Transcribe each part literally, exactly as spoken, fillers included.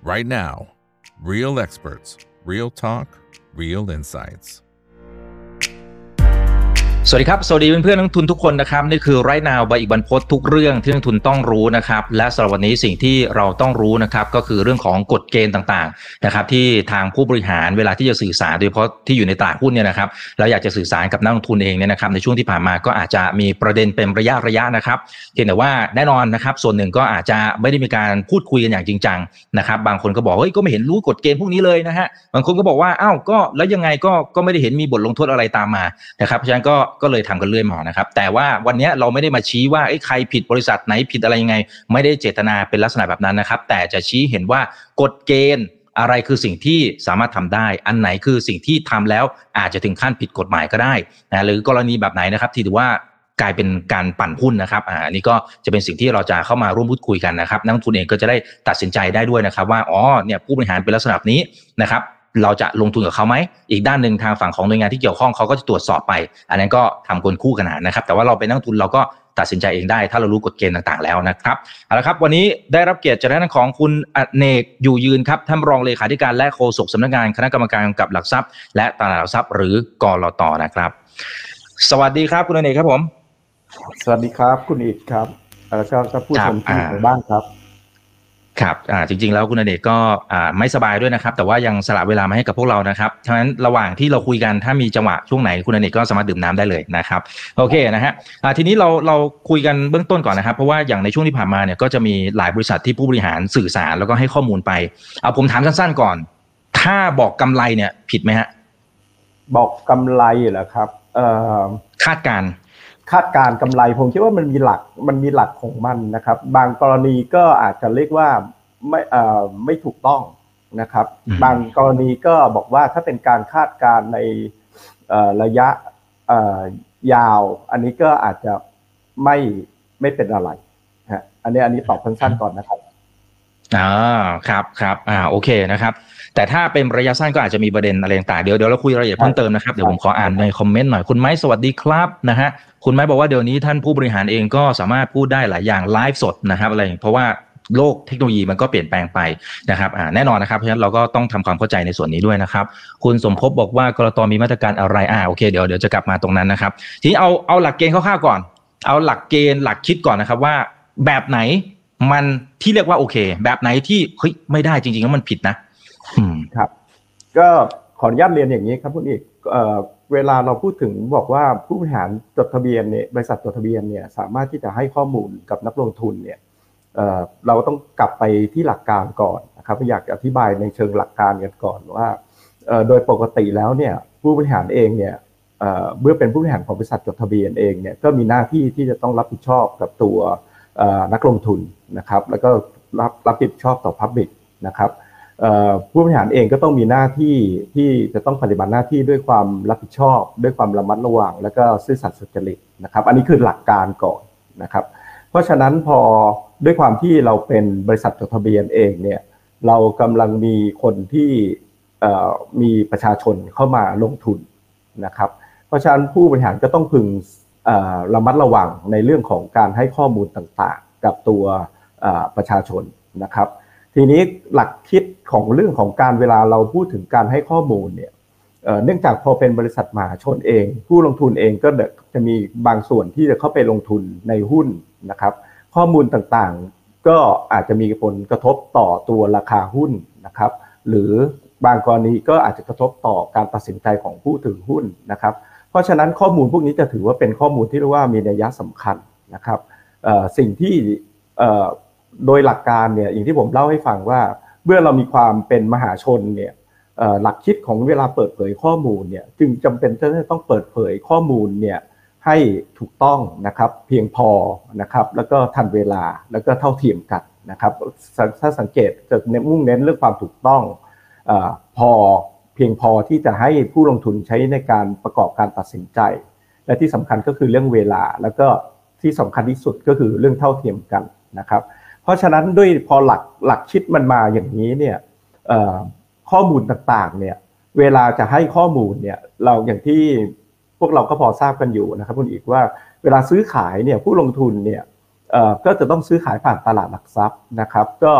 right now. Real experts, real talk, real insights. สวัสดีครับสวัสดีเพื่อนๆนักลงทุนทุกคนนะครับนี่คือ Right Now ใบอีกบรรพตทุกเรื่องที่นักลงทุนต้องรู้นะครับและสำหรับวันนี้สิ่งที่เราต้องรู้นะครับก็คือเรื่องของกฎเกณฑ์ต่างๆนะครับที่ทางผู้บริหารเวลาที่จะสื่อสารโดยเฉพาะที่อยู่ในตลาดหุ้นเนี่ยนะครับเราอยากจะสื่อสารกับนักลงทุนเองเนี่ยนะครับในช่วงที่ผ่านมาก็อาจจะมีประเด็นเป็นระยะระยะนะครับเพียงแต่ว่าแน่นอนนะครับส่วนหนึ่งก็อาจจะไม่ได้มีการพูดคุยกันอย่างจริงจังนะครับบางคนก็บอกเฮ้ยก็ไม่เห็นรู้กฎเกณฑ์พวกนี้เลยนะฮะบางคนก็บอกว่าอ้าวก็แล้วยังไงก็ก็ไม่ได้เห็นมีบทลงโทษอะไรตามมานะครับเพราะฉะนั้นก็ก็เลยทำกันเรื่อยมานะครับแต่ว่าวันนี้เราไม่ได้มาชี้ว่าไอ้ใครผิดบริษัทไหนผิดอะไรยังไงไม่ได้เจตนาเป็นลักษณะแบบนั้นนะครับแต่จะชี้เห็นว่ากฎเกณฑ์อะไรคือสิ่งที่สามารถทำได้อันไหนคือสิ่งที่ทำแล้วอาจจะถึงขั้นผิดกฎหมายก็ได้นะหรือกรณีแบบไหนนะครับที่ถือว่ากลายเป็นการปั่นหุ้นนะครับอ่าอันนี้ก็จะเป็นสิ่งที่เราจะเข้ามาร่วมพูดคุยกันนะครับนักลงทุนเองก็จะได้ตัดสินใจได้ด้วยนะครับว่าอ๋อเนี่ยผู้บริหารเป็นลักษณะนี้นะครับเราจะลงทุนกับเขาไหมอีกด้านหนึ่งทางฝั่งของหน่วยงานที่เกี่ยวข้องเขาก็จะตรวจสอบไปอันนั้นก็ทำกลคู่กันนะครับแต่ว่าเราเป็นนักลงทุนเราก็ตัดสินใจเองได้ถ้าเรารู้กฎเกณฑ์ต่างๆแล้วนะครับเอาละครับวันนี้ได้รับเกียรติจากท่านของคุณอเนกอยู่ยืนครับท่านรองเลขาธิการและโฆษกสำนักงานคณะกรรมการกำกับหลักทรัพย์และตลาดหลักทรัพย์หรือกลต.นะครับสวัสดีครับคุณอเนกครับผมสวัสดีครับคุณอิฐครับแล้วก็ก็พูดชมที่อยู่บ้างครับครับอ่าจริงๆแล้วคุณอเนกก็อ่าไม่สบายด้วยนะครับแต่ว่ายังสละเวลามาให้กับพวกเรานะครับฉะนั้นระหว่างที่เราคุยกันถ้ามีจังหวะช่วงไหนคุณอเนกก็สามารถดื่มน้ำได้เลยนะครับโอเคนะฮะอ่าทีนี้เราเราคุยกันเบื้องต้นก่อนนะครับเพราะว่าอย่างในช่วงที่ผ่านมาเนี่ยก็จะมีหลายบริษัทที่ผู้บริหารสื่อสารแล้วก็ให้ข้อมูลไปเอาผมถามสั้นๆก่อนถ้าบอกกำไรเนี่ยผิดไหมฮะบอกกำไรเหรอครับเอ่อคาดการณ์คาดการณ์กำไรผมคิดว่ามันมีหลักมันมีหลักของมันนะครับบางกรณีก็อาจจะเรียกว่าไม่เอ่อไม่ถูกต้องนะครับบางกรณีก็บอกว่าถ้าเป็นการคาดการณ์ในเอ่อระยะเอ่อยาวอันนี้ก็อาจจะไม่ไม่เป็นอะไรฮะอันนี้อันนี้ตอบสั้นๆก่อนนะครับอ่าครับครับอ่าโอเคนะครับแต่ถ้าเป็นระยะสั้นก็อาจจะมีประเด็นอะไรต่างๆเดี๋ยวเดี๋ยวเราคุยรายละเอียดเพิ่มเติมนะครับเดี๋ยวผมขออ่านในคอมเมนต์หน่อยคุณไม้สวัสดีครับนะฮะคุณไม้บอกว่าเดี๋ยวนี้ท่านผู้บริหารเองก็สามารถพูดได้หลายอย่างไลฟ์สดนะครับอะไรเพราะว่าโลกเทคโนโลยีมันก็เปลี่ยนแปลงไปนะครับอ่าแน่นอนนะครับเพราะฉะนั้นเราก็ต้องทำความเข้าใจในส่วนนี้ด้วยนะครับคุณสมภพบอกว่ากลต.มีมาตรการอะไรอ่าโอเคเดี๋ยวเดี๋ยวจะกลับมาตรงนั้นนะครับทีนี้เอาเอาหลักเกณฑ์คร่าวๆก่อนเอาหลักเกณฑ์หลักคิดก่อนนะครับว่าแบบไหนมันที่เรียกว่าโอเคแบบไหนที่เฮ้ยไม่ได้จริงๆแล้วมันผิดนะอืมครับก็ขออนุญาตเรียนอย่างนี้ครับคุณอีกเอ่อเวลาเราพูดถึงบอกว่าผู้บริหารจดทะเบียนเนี่ยบริษัทจดทะเบียนเนี่ยสามารถที่จะให้ข้อมูลกับนักลงทุนเนี่ยเอ่อเราต้องกลับไปที่หลักการก่อนนะครับอยากอธิบายในเชิงหลักการกันก่อนว่าเอ่อโดยปกติแล้วเนี่ยผู้บริหารเองเนี่ยเอ่อเมื่อเป็นผู้บริหารของบริษัทจดทะเบียนเองเนี่ยก็มีหน้าที่ที่จะต้องรับผิดชอบกับตัวเอ่อนักลงทุนนะครับแล้วก็รับรับผิดชอบต่อ Public นะครับผู้บริหารเองก็ต้องมีหน้าที่ที่จะต้องปฏิบัติหน้าที่ด้วยความรับผิดชอบด้วยความระมัดระวังแล้วก็ซื่อสัตย์สุจริตนะครับอันนี้คือหลักการก่อนนะครับเพราะฉะนั้นพอด้วยความที่เราเป็นบริษัทจดทะเบียนเองเนี่ยเรากำลังมีคนที่มีประชาชนเข้ามาลงทุนนะครับเพราะฉะนั้นผู้บริหารก็ต้องพึงระมัดระวังในเรื่องของการให้ข้อมูลต่างๆกับตัวประชาชนนะครับทีนี้หลักคิดของเรื่องของการเวลาเราพูดถึงการให้ข้อมูลเนี่ยเนื่องจากพอเป็นบริษัทมหาชนเองผู้ลงทุนเองก็จะมีบางส่วนที่จะเข้าไปลงทุนในหุ้นนะครับข้อมูลต่างๆก็อาจจะมีผลกระทบต่อตัวราคาหุ้นนะครับหรือบางกรณีก็อาจจะกระทบต่อการตัดสินใจของผู้ถือหุ้นนะครับเพราะฉะนั้นข้อมูลพวกนี้จะถือว่าเป็นข้อมูลที่เรียกว่ามีนัยสำคัญนะครับสิ่งที่โดยหลักการเนี่ยอย่างที่ผมเล่าให้ฟังว่าเมื่อเรามีความเป็นมหาชนเนี่ยหลักคิดของเวลาเปิดเผยข้อมูลเนี่ยจึงจำเป็นที่จะต้องเปิดเผยข้อมูลเนี่ยให้ถูกต้องนะครับเพียงพอนะครับแล้วก็ทันเวลาแล้วก็เท่าเทียมกันนะครับถ้าสังเกตจะมุ่งเน้นเรื่องความถูกต้องพอเพียงพอที่จะให้ผู้ลงทุนใช้ในการประกอบการตัดสินใจและที่สำคัญก็คือเรื่องเวลาแล้วก็ที่สำคัญที่สุดก็คือเรื่องเท่าเทียมกันนะครับเพราะฉะนั้นด้วยพอหลักหลักคิดมันมาอย่างนี้เนี่ยข้อมูลต่างๆเนี่ยเวลาจะให้ข้อมูลเนี่ยเราอย่างที่พวกเราก็พอทราบกันอยู่นะครับคุณอีกว่าเวลาซื้อขายเนี่ยผู้ลงทุนเนี่ยก็จะต้องซื้อขายผ่านตลาดหลักทรัพย์นะครับก็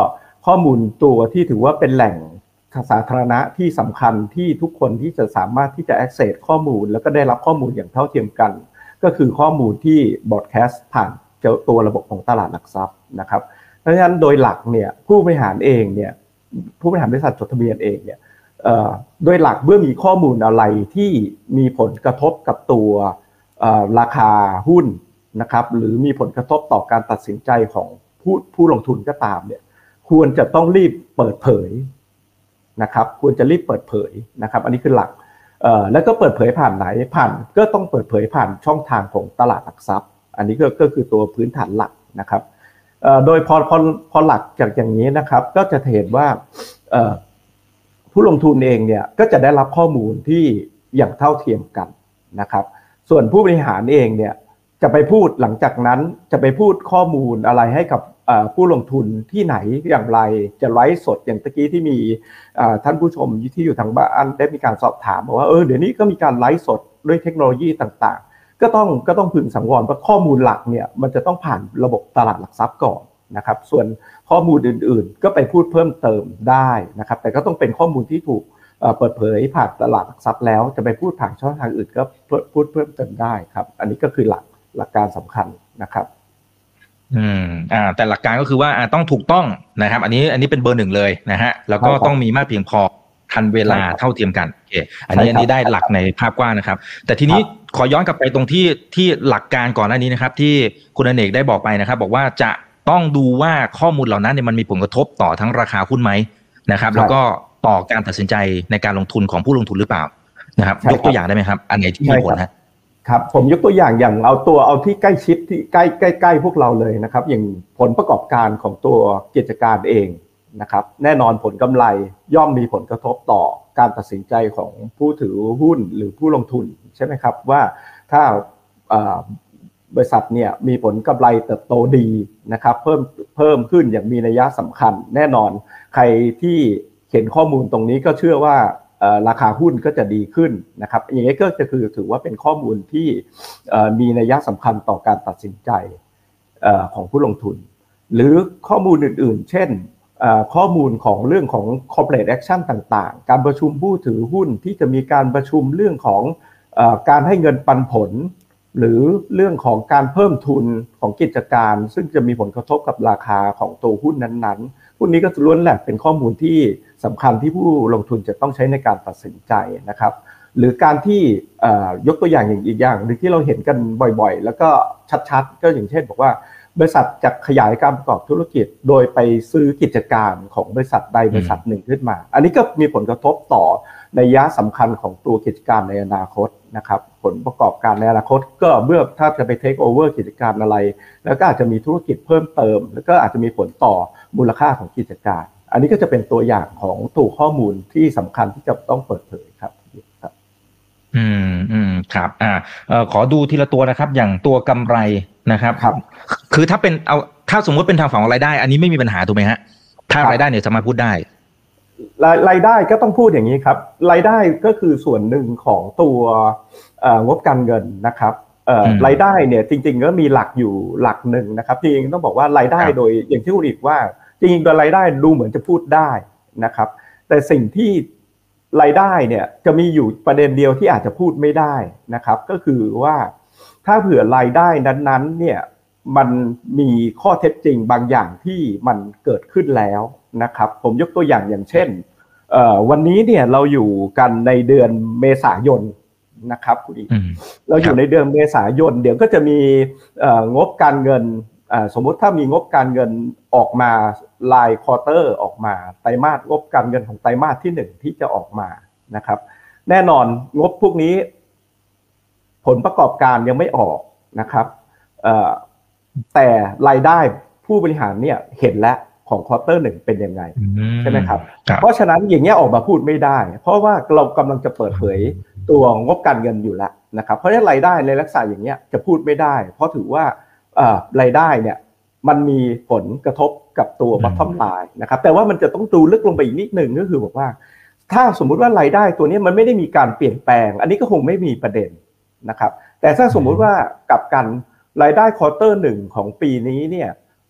ข้อมูลตัวที่ถือว่าเป็นแหล่งสาธารณะที่สำคัญที่ทุกคนที่จะสามารถที่จะ access ข้อมูลแล้วก็ได้รับข้อมูลอย่างเท่าเทียมกันก็คือข้อมูลที่ broadcast ผ่านตัวระบบของตลาดหลักทรัพย์นะครับเพราะฉะนั้นโดยหลักเนี่ยผู้บริหารเองเนี่ยผู้บริหารบริษัทจดทะเบียนเองเนี่ยโดยหลักเมื่อมีข้อมูลอะไรที่มีผลกระทบกับตัวราคาหุ้นนะครับหรือมีผลกระทบต่อการตัดสินใจของผู้ผู้ลงทุนก็ตามเนี่ยควรจะต้องรีบเปิดเผยนะครับควรจะรีบเปิดเผยนะครับอันนี้คือหลักแล้วก็เปิดเผยผ่านไหนผ่านก็ต้องเปิดเผยผ่านช่องทางของตลาดหลักทรัพย์อันนี้ก็ก็คือตัวพื้นฐานหลักนะครับโดยพอพอพอหลักจากอย่างนี้นะครับก็จะเห็นว่าผู้ลงทุนเองเนี่ยก็จะได้รับข้อมูลที่อย่างเท่าเทียมกันนะครับส่วนผู้บริหารเองเนี่ยจะไปพูดหลังจากนั้นจะไปพูดข้อมูลอะไรให้กับผู้ลงทุนที่ไหนอย่างไรจะไลฟ์สดอย่างตะกี้ที่มีท่านผู้ชมที่อยู่ทางบ้านได้มีการสอบถามว่าเออเดี๋ยวนี้ก็มีการไลฟ์สดด้วยเทคโนโลยีต่างๆก็ต้องก็ต้องพึงสังวรว่าข้อมูลหลักเนี่ยมันจะต้องผ่านระบบตลาดหลักทรัพย์ก่อนนะครับส่วนข้อมูลอื่นๆก็ไปพูดเพิ่มเติมได้นะครับแต่ก็ต้องเป็นข้อมูลที่ถูกเปิดเผยผ่านตลาดหลักทรัพย์แล้วจะไปพูดผ่านช่องทางอื่นก็พูดเพิ่มเติมได้ครับอันนี้ก็คือหลักหลักการสำคัญนะครับอืมอ่าแต่หลักการก็คือว่าอ่าต้องถูกต้องนะครับอันนี้อันนี้เป็นเบอร์หนึ่งเลยนะฮะแล้วก็ต้องมีมากเพียงพอทันเวลาเท่าเทียมกันโอเคอันนี้อันนี้ได้หลักในภาพกว้างนะครับแต่ทีนี้ขอย้อนกลับไปตรงที่ที่หลักการก่อนหน้านี้นะครับที่คุณอเนกได้บอกไปนะครับบอกว่าจะต้องดูว่าข้อมูลเหล่านั้นเนี่ยมันมีผลกระทบต่อทั้งราคาหุ้นไหมนะครับแล้วก็ต่อการตัดสินใจในการลงทุนของผู้ลงทุนหรือเปล่านะครับยกตัวอย่างได้ไหมครับอันไหนที่มีผลนะครับผมยกตัวอย่างอย่างเอาตัวเอาที่ใกล้ชิดที่ใกล้ใกล้ใกล้พวกเราเลยนะครับอย่างผลประกอบการของตัวกิจการเองนะครับแน่นอนผลกำไรย่อมมีผลกระทบต่อการตัดสินใจของผู้ถือหุ้นหรือผู้ลงทุนใช่ไหมครับว่าถ้าบริษัทเนี่ยมีผลกำไรเติบโตดีนะครับเพิ่มเพิ่มขึ้นอย่างมีนัยสำคัญแน่นอนใครที่เห็นข้อมูลตรงนี้ก็เชื่อว่าราคาหุ้นก็จะดีขึ้นนะครับอย่างนี้ก็จะคือถือว่าเป็นข้อมูลที่มีนัยสำคัญต่อการตัดสินใจของผู้ลงทุนหรือข้อมูลอื่นๆเช่นข้อมูลของเรื่องของ corporate action ต่างๆการประชุมผู้ถือหุ้นที่จะมีการประชุมเรื่องของการให้เงินปันผลหรือเรื่องของการเพิ่มทุนของกิจการซึ่งจะมีผลกระทบกับราคาของตัวหุ้นนั้นๆพวกนี้ก็ล้วนแหละเป็นข้อมูลที่สำคัญที่ผู้ลงทุนจะต้องใช้ในการตัดสินใจนะครับหรือการที่ยกตัวอย่างอย่างอีกอย่างหนึ่งที่เราเห็นกันบ่อยๆแล้วก็ชัดๆก็อย่างเช่นบอกว่าบริษัทจะขยายการประกอบธุรกิจโดยไปซื้อกิจการของบริษัทใดบริษัทหนึ่งขึ้นมาอันนี้ก็มีผลกระทบต่อนัยสำคัญของตัวกิจการในอนาคตนะครับผลประกอบการในอนาคตก็เมื่อถ้าจะไปเทคโอเวอร์กิจการอะไรแล้วก็อาจจะมีธุรกิจเพิ่มเติมแล้วก็อาจจะมีผลต่อมูลค่าของกิจการอันนี้ก็จะเป็นตัวอย่างของตัวข้อมูลที่สำคัญที่จะต้องเปิดเผยครับอืมอืมครับอ่าเอ่อขอดูทีละตัวนะครับอย่างตัวกำไรนะครับครับคือถ้าเป็นเอาถ้าสมมติเป็นทางฝั่งของรายได้อันนี้ไม่มีปัญหาถูกไหมฮะถ้ารายได้เนี่ยสามารถพูดได้รายได้ก็ต้องพูดอย่างนี้ครับรายได้ก็คือส่วนหนึ่งของตัวงบการเงินนะครับรายได้เนี่ยจริงๆก็มีหลักอยู่หลักหนึ่งนะครับจริงๆต้องบอกว่ารายได้โดยอย่างที่คุณอีกว่าจริงๆโดยรายได้ดูเหมือนจะพูดได้นะครับแต่สิ่งที่รายได้เนี่ยจะมีอยู่ประเด็นเดียวที่อาจจะพูดไม่ได้นะครับก็คือว่าถ้าเผื่อรายได้นั้นๆเนี่ยมันมีข้อเท็จจริงบางอย่างที่มันเกิดขึ้นแล้วนะครับผมยกตัวอย่างอย่างเช่นวันนี้เนี่ยเราอยู่กันในเดือนเมษายนนะครับคุณอีกเราอยู่ในเดือนเมษายนเดี๋ยวก็จะมีงบการเงินสมมุติถ้ามีงบการเงินออกมารายควอเตอร์ออกมาไตรมาสงบการเงินของไตรมาสที่หนึ่งที่จะออกมานะครับแน่นอนงบพวกนี้ผลประกอบการยังไม่ออกนะครับแต่รายได้ผู้บริหารเนี่ยเห็นแล้วของควอเตอร์หนึ่งเป็นยังไงใช่ไหมครับเพราะฉะนั้นอย่างเงี้ยออกมาพูดไม่ได้เพราะว่าเรากำลังจะเปิดเผยตัวงบการเงินอยู่แล้วนะครับเพราะฉะนั้นรายได้ในลักษณะอย่างเงี้ยจะพูดไม่ได้เพราะถือว่ารายได้เนี่ยมันมีผลกระทบกับตัว bottom line นะครับแต่ว่ามันจะต้องดูลึกลงไปอีกนิดนึงก็คือบอกว่าถ้าสมมุติว่ารายได้ตัวนี้มันไม่ได้มีการเปลี่ยนแปลงอันนี้ก็คงไม่มีประเด็นนะครับแต่ถ้าสมมุติว่ากลับกันรายได้ควอเตอร์หนึ่งของปีนี้เนี่ย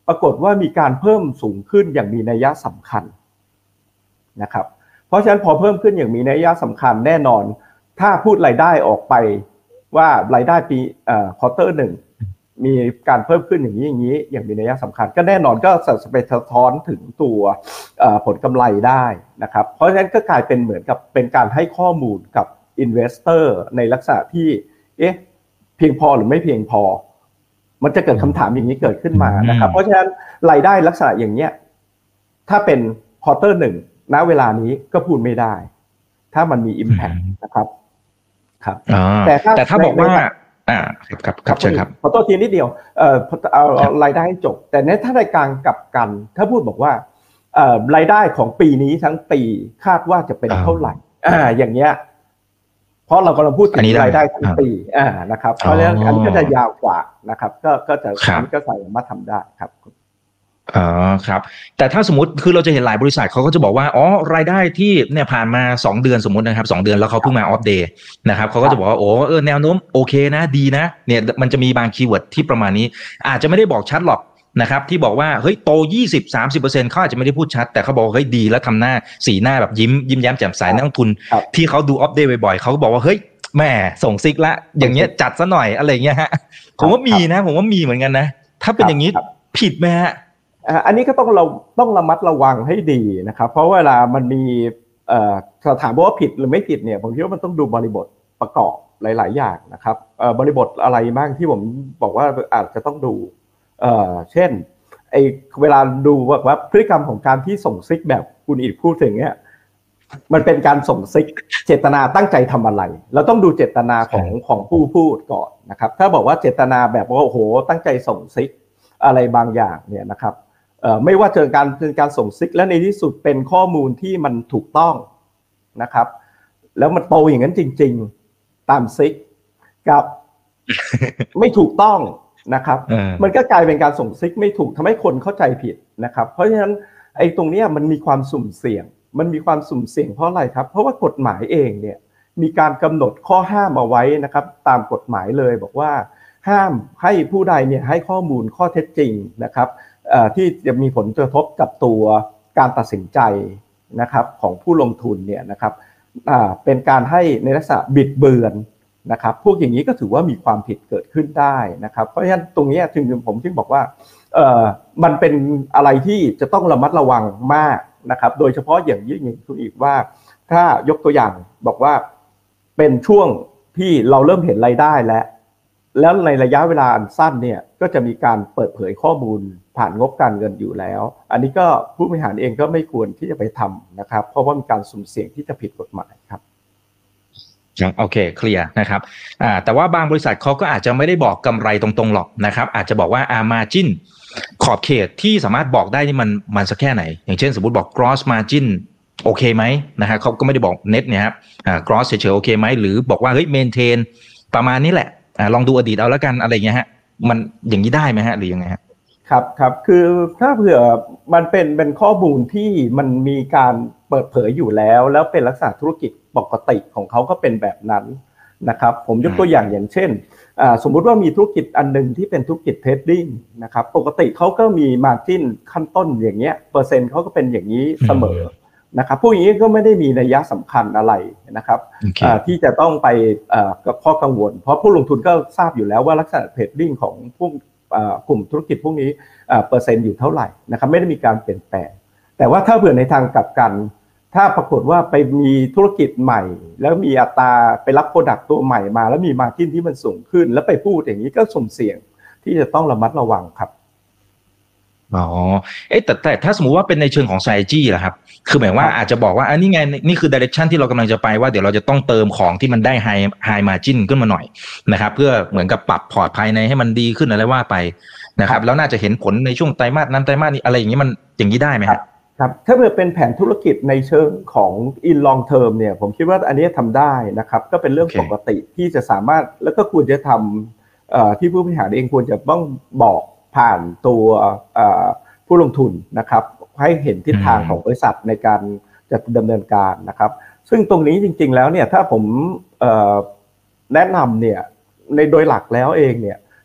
ปรากฏว่ามีการเพิ่มสูงขึ้นอย่างมีนัยสำคัญนะครับเพราะฉะนั้นพอเพิ่มขึ้นอย่างมีนัยสำคัญแน่นอนถ้าพูดรายได้ออกไปว่ารายได้ปีเอ่อควอเตอร์หนึ่งมีการเพิ่มขึ้นอย่างนี้อย่างนี้อย่างมีนัยสำคัญก็แน่นอนก็จะไปสะท้อนถึงตัวผลกำไรได้นะครับเพราะฉะนั้นก็กลายเป็นเหมือนกับเป็นการให้ข้อมูลกับ investor ในลักษณะที่เอ๊ะเพียงพอหรือไม่เพียงพอมันจะเกิดคำถามอย่างนี้เกิดขึ้นมานะครับเพราะฉะนั้นรายได้ลักษณะอย่างเนี้ยถ้าเป็นควอเตอร์หนึ่งณเวลานี้ก็พูดไม่ได้ถ้ามันมี impact นะครับครับแต่ถ้าแต่ถ้าบอกว่าอ่าครับครับเชิญครับขอโทษทีนิดเดียวเอ่อเอารายได้ให้จบแต่ในถ้ารายการกลับกันถ้าพูดบอกว่าเอ่อรายได้ของปีนี้ทั้งปีคาดว่าจะเป็นเท่าไหร่อ่าอย่างเงี้ยเพราะเรากำลังพูดถึงรายได้ทั้งปีอ่านะครับเพราะฉะนั้นอันนี้ก็จะยาวกว่านะครับก็ก็จะอันนี้ก็สามารถทำได้ครับอ๋อครับแต่ถ้าสมมติคือเราจะเห็นหลายบริษัทเขาก็จะบอกว่าอ๋อรายได้ที่เนี่ยผ่านมาสองเดือนสมมตินะครับสองเดือนแล้วเขาเพิ่งมาอัปเดตนะครับเขาก็จะบอกว่าโอ้เออแนวโน้มโอเคนะดีนะเนี่ยมันจะมีบางคีย์เวิร์ดที่ประมาณนี้อาจจะไม่ได้บอกชัดหรอกนะครับที่บอกว่าเฮ้ยโต ยี่สิบ สามสิบเปอร์เซ็นต์ เขาอาจจะไม่ได้พูดชัดแต่เขาบอกเฮ้ยดีแล้วทำหน้าสีหน้าแบบยิ้มยิ้มแย้มแจ่มใสนักลงทุนที่เขาดูอัปเดตบ่อยๆเขาก็บอกว่าเฮ้ยแม่ส่งซิกละอย่างเงี้ยจัดซะหน่อยอะไรเงี้ยฮะผมว่ามีนะผมว่ามีเหมือนกันนะถ้าเป็นอย่างนี้ผิดไหมฮะอันนี้ก็ต้องเราต้องระมัดระวังให้ดีนะครับเพราะเวลามันมีเอ่อถามว่าผิดหรือไม่ผิดเนี่ยผมคิดว่ามันต้องดูบริบทประกอบหลายๆอย่างนะครับเอ่อบริบทอะไรบ้างที่ผมบอกว่าอาจจะต้องดูเอ่อเช่นไอเวลาดูว่าพฤติกรรมของการที่ส่งซิกแบบคุณอีกพูดถึงเนี่ยมันเป็นการส่งซิกเจตนาตั้งใจทำอะไรเราต้องดูเจตนาของของผู้พูดก่อนนะครับถ้าบอกว่าเจตนาแบบว่าโอ้โหตั้งใจส่งซิกอะไรบางอย่างเนี่ยนะครับเอ่อไม่ว่าเจอการเป็นการส่งซิกและในที่สุดเป็นข้อมูลที่มันถูกต้องนะครับแล้วมันโตอย่างนั้นจริงๆตามซิกกับไม่ถูกต้องนะครับมันก็กลายเป็นการส่งซิกไม่ถูกทำให้คนเข้าใจผิดนะครับเพราะฉะนั้นไอ้ตรงนี้มันมีความสุ่มเสี่ยงมันมีความสุ่มเสี่ยงเพราะอะไรครับเพราะว่ากฎหมายเองเนี่ยมีการกำหนดข้อห้ามเอาไว้นะครับตามกฎหมายเลยบอกว่าห้ามให้ผู้ใดเนี่ยให้ข้อมูลข้อเท็จจริงนะครับที่จะมีผลกระทบกับตัวการตัดสินใจนะครับของผู้ลงทุนเนี่ยนะครับเป็นการให้ในลักษณะบิดเบือนนะครับพวกอย่างนี้ก็ถือว่ามีความผิดเกิดขึ้นได้นะครับเพราะฉะนั้นตรงนี้ถึงผมจึงบอกว่าเอ่อมันเป็นอะไรที่จะต้องระมัดระวังมากนะครับโดยเฉพาะอย่างยิ่งอย่างคุณอีกว่าถ้ายกตัวอย่างบอกว่าเป็นช่วงที่เราเริ่มเห็นรายได้แล้วแล้วในระยะเวลาอันสั้นเนี่ยก็จะมีการเปิดเผยข้อมูลผ่านงบการเงินอยู่แล้วอันนี้ก็ผู้บริหารเองก็ไม่ควรที่จะไปทำนะครับเพราะว่ามีการสุ่มเสี่ยงที่จะผิดกฎหมายครับโอเคเคลียร์นะครับอ่าแต่ว่าบางบริษัทเขาก็อาจจะไม่ได้บอกกำไรตรงๆหรอกนะครับอาจจะบอกว่าอ่า margin ขอบเขตที่สามารถบอกได้นี่มันมันสักแค่ไหนอย่างเช่นสมมุติบอก gross margin โอเคไหมนะฮะเขาก็ไม่ได้บอก net เนี่ยครับอ่า gross เฉยๆโอเคไหมหรือบอกว่าเฮ้ย maintain ประมาณนี้แหละอ่าลองดูอดีตเอาแล้วกันอะไรอย่างเงี้ยฮะมันอย่างนี้ได้ไหมฮะหรือยังไงฮะครับครับคือถ้าเผื่อมันเป็นเป็นข้อมูลที่มันมีการเปิดเผยอยู่แล้วแล้วเป็นลักษณะธุรกิจปกติของเขาก็เป็นแบบนั้นนะครับผมยกตัวอย่างอย่างเช่นสมมุติว่ามีธุรกิจอันนึงที่เป็นธุรกิจเทรดดิ้งนะครับปกติเขาก็มีมาร์จิ้นขั้นต้นอย่างเงี้ยเปอร์เซ็นต์เขาก็เป็นอย่างนี้เสมอนะครับพวกนี้ก็ไม่ได้มีนัยสำคัญอะไรนะครับ okay. ที่จะต้องไปกับข้อกังวลเพราะผู้ลงทุนก็ทราบอยู่แล้วว่าลักษณะเทรดดิ้งของพวกกลุ่มธุรกิจพวกนี้เปอร์เซ็นต์อยู่เท่าไหร่นะครับไม่ได้มีการเปลี่ยนแปลงแต่ว่าถ้าเผื่อในทางกลับกันถ้าปรากฏว่าไปมีธุรกิจใหม่แล้วมีอัตราไปรับโปรดักต์ตัวใหม่มาแล้วมีมาร์จิ้นที่มันสูงขึ้นแล้วไปพูดอย่างนี้ก็สุ่มเสี่ยงที่จะต้องระมัดระวังครับอ๋อเอ๊ะแต่แต่ถ้าสมมุติว่าเป็นในเชิงของ strategy ล่ะครับคือหมายว่าอาจจะบอกว่าอันนี้ไงนี่คือ direction ที่เรากำลังจะไปว่าเดี๋ยวเราจะต้องเติมของที่มันได้ high high margin ขึ้นมาหน่อยนะครับเพื่อเหมือนกับปรับพอร์ตภายในให้มันดีขึ้นอะไรว่าไปนะครับแล้วน่าจะเห็นผลในช่วงไตรมาสนั้นไตรมาสนี้อะไรอย่างนี้มันอย่างนี้ได้ไหมครับครับถ้าเกิดเป็นแผนธุรกิจในเชิงของ in long term เนี่ยผมคิดว่าอันนี้ทำได้นะครับก็เป็นเรื่อง okay. ปกติที่จะสามารถแล้วก็ควรจะทำที่ผู้บริหารเองควรจะต้องบอกผ่านตัวผู้ลงทุนนะครับให้เห็นทิศทางของบริษัทในการจะดำเนินการนะครับซึ่งตรงนี้จริงๆแล้วเนี่ยถ้าผมแนะนำเนี่ยในโดยหลักแล้วเองเนี่ย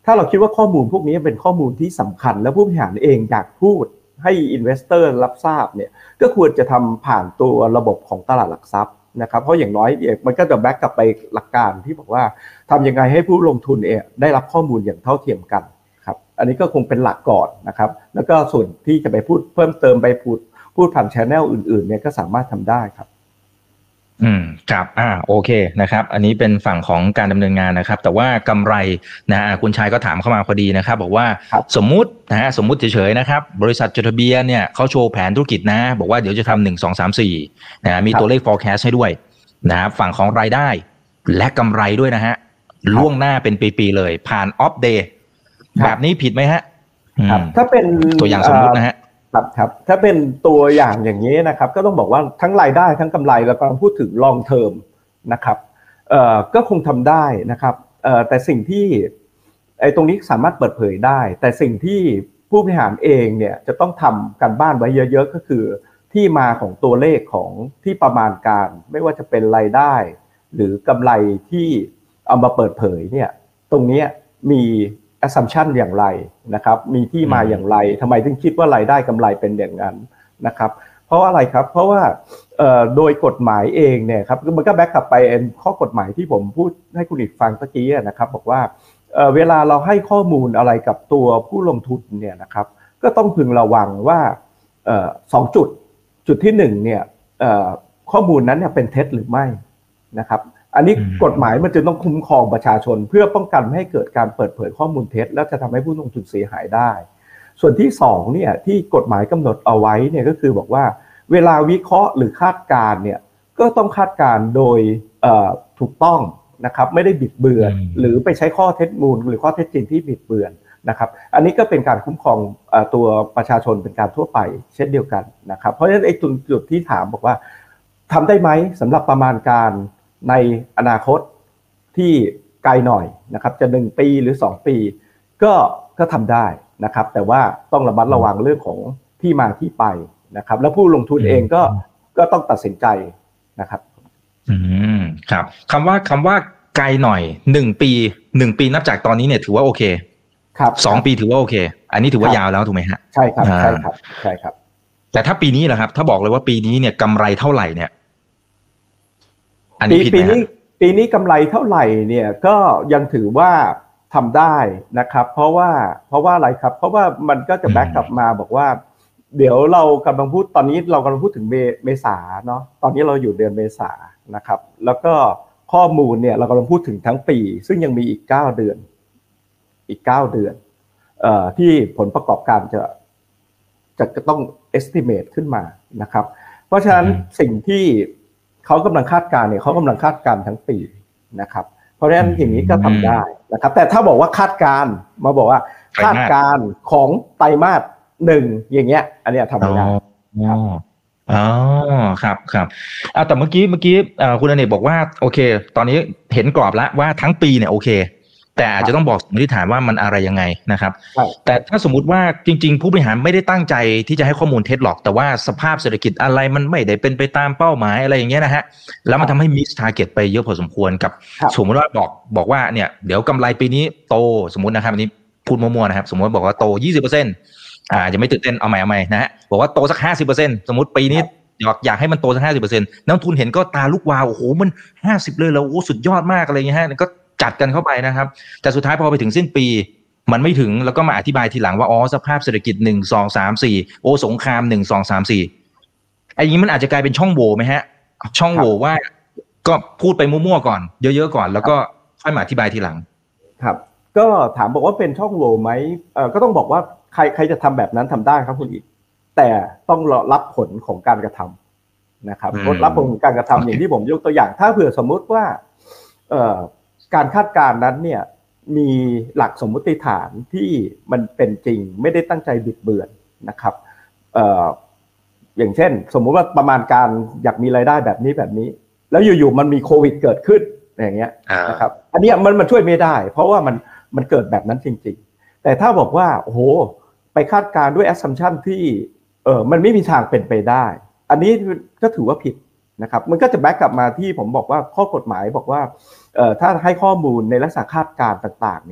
ถ้าเราคิดว่าข้อมูลพวกนี้เป็นข้อมูลที่สำคัญและผู้บริหารเองอยากพูดให้ investor รับทราบเนี่ยก็ควรจะทำผ่านตัวระบบของตลาดหลักทรัพย์นะครับเพราะอย่างน้อยมันก็จะแบ็กกลับไปหลักการที่บอกว่าทำยังไงให้ผู้ลงทุนเองได้รับข้อมูลอย่างเท่าเทียมกันครับอันนี้ก็คงเป็นหลักก่อนนะครับแล้วก็ส่วนที่จะไปพูดเพิ่มเติมไปพูดพูดผ่าน channel อื่นๆเนี่ยก็สามารถทำได้ครับอืมครับอ่าโอเคนะครับอันนี้เป็นฝั่งของการดำเนินงานนะครับแต่ว่ากำไรนะฮะคุณชายก็ถามเข้ามาพอดีนะครับบอกว่าสมมุตินะฮะสมมุติเฉยๆนะครับบริษัทจดทะเบียนเนี่ยเขาโชว์แผนธุรกิจนะบอกว่าเดี๋ยวจะทำหนึ่งสองสามสี่นะฮะมีตัวเลข forecast ให้ด้วยนะครับฝั่งของรายได้และกำไรด้วยนะฮะล่วงหน้าเป็นปีๆเลยผ่าน off day แบบนี้ผิดไหมฮะครับถ้าเป็นตัวอย่างสมมุตินะฮะครับครับถ้าเป็นตัวอย่างอย่างนี้นะครับก็ต้องบอกว่าทั้งรายได้ทั้งกำไรเรากำลังพูดถึง long term นะครับเอ่อก็คงทำได้นะครับเอ่อแต่สิ่งที่ไอ้ตรงนี้สามารถเปิดเผยได้แต่สิ่งที่ผู้บริหารเองเนี่ยจะต้องทำการบ้านไว้เยอะๆก็คือที่มาของตัวเลขของที่ประมาณการไม่ว่าจะเป็นรายได้หรือกำไรที่เอามาเปิดเผยเนี่ยตรงนี้มี assumption อย่างไรนะครับมีที่มาอย่างไรทำไมถึงคิดว่ารายได้กำไรเป็นอย่างนั้นนะครับเพราะอะไรครับเพราะว่าเอ่อโดยกฎหมายเองเนี่ยครับมันก็แบ็กกลับไปข้อกฎหมายที่ผมพูดให้คุณอีกฟังเมื่อกี้นะครับบอกว่าเอ่อเวลาเราให้ข้อมูลอะไรกับตัวผู้ลงทุนเนี่ยนะครับก็ต้องพึงระวังว่าเอ่อสองจุดจุดที่หนึ่งเนี่ยเอ่อข้อมูลนั้นเนี่ยเป็นเท็จหรือไม่นะครับอันนี้กฎหมายมันจะต้องคุ้มครองประชาชนเพื่อป้องกันไม่ให้เกิดการเปิดเผยข้อมูลเท็จแล้วจะทำให้ผู้ลงทุนเสียหายได้ส่วนที่สองเนี่ยที่กฎหมายกำหนดเอาไว้เนี่ยก็คือบอกว่าเวลาวิเคราะห์หรือคาดการณ์เนี่ยก็ต้องคาดการณ์โดยเอ่อถูกต้องนะครับไม่ได้บิดเบือนหรือไปใช้ข้อเท็จมูลหรือข้อเท็จจริงที่บิดเบือนนะครับอันนี้ก็เป็นการคุ้มครองเอ่อตัวประชาชนเป็นการทั่วไปเช่นเดียวกันนะครับเพราะฉะนั้นไอ้จุดที่ถามบอกว่าทำได้ไหมสำหรับประมาณการในอนาคตที่ไกลหน่อยนะครับจะหนึ่งปีหรือสองปีก็ก็ทำได้นะครับแต่ว่าต้องระมัดระวังเรื่องของที่มาที่ไปนะครับแล้วผู้ลงทุนเองก็ก็ต้องตัดสินใจนะครับอืมครับคำว่าคำว่าไกลหน่อยหนึ่งปีหนึ่งปีนับจากตอนนี้เนี่ยถือว่าโอเคครับสองปีถือว่าโอเคอันนี้ถือว่ายาวแล้วถูกไหมฮะใช่ครับใช่ครับใช่ครับแต่ถ้าปีนี้แหละครับถ้าบอกเลยว่าปีนี้เนี่ยกำไรเท่าไหร่เนี่ยอันนี้ผิดไหมปีนี้ปีนี้กำไรเท่าไหร่เนี่ยก็ยังถือว่าทำได้นะครับเพราะว่าเพราะว่าอะไรครับเพราะว่ามันก็จะแบ็กกลับมาบอกว่าเดี๋ยวเรากำลังพูดตอนนี้เรากำลังพูดถึงเมษาเนาะตอนนี้เราอยู่เดือนเมษานะครับแล้วก็ข้อมูลเนี่ยเรากำลังพูดถึงทั้งปีซึ่งยังมีอีกเก้าเดือนอีกเก้าเดือนเอ่อที่ผลประกอบการจะจะต้อง estimate ขึ้นมานะครับเพราะฉะนั้นสิ่งที่เขากำลังคาดการณ์เนี่ยเขากำลังคาดการณ์ทั้งปีนะครับเพราะฉะนั้นอย่างนี้ก็ทำได้นะครับแต่ถ้าบอกว่าคาดการณ์มาบอกว่าคาดการณ์ของไตรมาสหนึ่งอย่างเงี้ยอันนี้ทำไม่ได้ครับอ๋อครับครับเอาแต่เมื่อกี้เมื่อกี้คุณอเนกบอกว่าโอเคตอนนี้เห็นกรอบแล้วว่าทั้งปีเนี่ยโอเคแต่อาจจะต้องบอกสมมติฐานว่ามันอะไรยังไงนะครับแต่ถ้าสมมุติว่าจริงๆผู้บริหารไม่ได้ตั้งใจที่จะให้ข้อมูลเท็จหรอกแต่ว่าสภาพเศรษฐกิจอะไรมันไม่ได้เป็นไปตามเป้าหมายอะไรอย่างเงี้ยนะฮะแล้วมันทำให้มิสทาร์เก็ตไปเยอะพอสมควรกับสมมติว่าบอกบอกว่าเนี่ยเดี๋ยวกำไรปีนี้โตสมมตินะครับอันนี้พูดมั่วๆนะครับสมมติบอกว่าโต ยี่สิบเปอร์เซ็นต์ อ่าจะไม่ตื่นเต้นเอาใหม่เอาใหม่นะฮะบอกว่าโตสัก ห้าสิบเปอร์เซ็นต์ สมมติปีนี้อยากอยากให้มันโตสัก ห้าสิบเปอร์เซ็นต์ นักทุนเห็นก็ตาลุกวาวโอ้โหมันห้าสิบเลยแล้วโอ้สุดยอดมากอะไรเงี้ยฮะก็จัดกันเข้าไปนะครับแต่สุดท้ายพอไปถึงสิ้นปีมันไม่ถึงแล้วก็มาอธิบายทีหลังว่าอ๋อสภาพเศรษฐกิจหนึ่ง สอง สาม สี่โอ้สงครามหนึ่ง สอง สาม สี่ไอ้นี้มันอาจจะกลายเป็นช่องโหว่มั้ยฮะช่องโหว่ว่าก็พูดไปมั่วๆก่อนเยอะๆก่อนแล้วก็ค่อยมาอธิบายทีหลังครับก็ถามบอกว่าเป็นช่องโหว่มั้ยเอ่อก็ต้องบอกว่าใครใครจะทำแบบนั้นทำได้ครับคุณอีกแต่ต้องรับผลของการกระทำนะครับรับผลของการกระทำอย่างที่ผมยกตัวอย่างถ้าเผื่อสมมุติว่าเอ่อการคาดการณ์นั้นเนี่ยมีหลักสมมติฐานที่มันเป็นจริงไม่ได้ตั้งใจบิดเบือนนะครับเอ่ออย่างเช่นสมมุติว่าประมาณการอยากมีรายได้แบบนี้แบบนี้แล้วอยู่ๆมันมีโควิดเกิดขึ้นอย่างเงี้ยนะครับอันนี้มันมันช่วยไม่ได้เพราะว่ามันมันเกิดแบบนั้นจริงๆแต่ถ้าบอกว่าโอ้โหไปคาดการณ์ด้วย assumption ที่เออมันไม่มีทางเป็นไปได้อันนี้ก็ถือว่าผิดนะครับมันก็จะแบ็กกลับมาที่ผมบอกว่าข้อกฎหมายบอกว่าเอ่อถ้าให้ข้อมูลในลักษณะคาดการณ์ต่างๆเนี่ย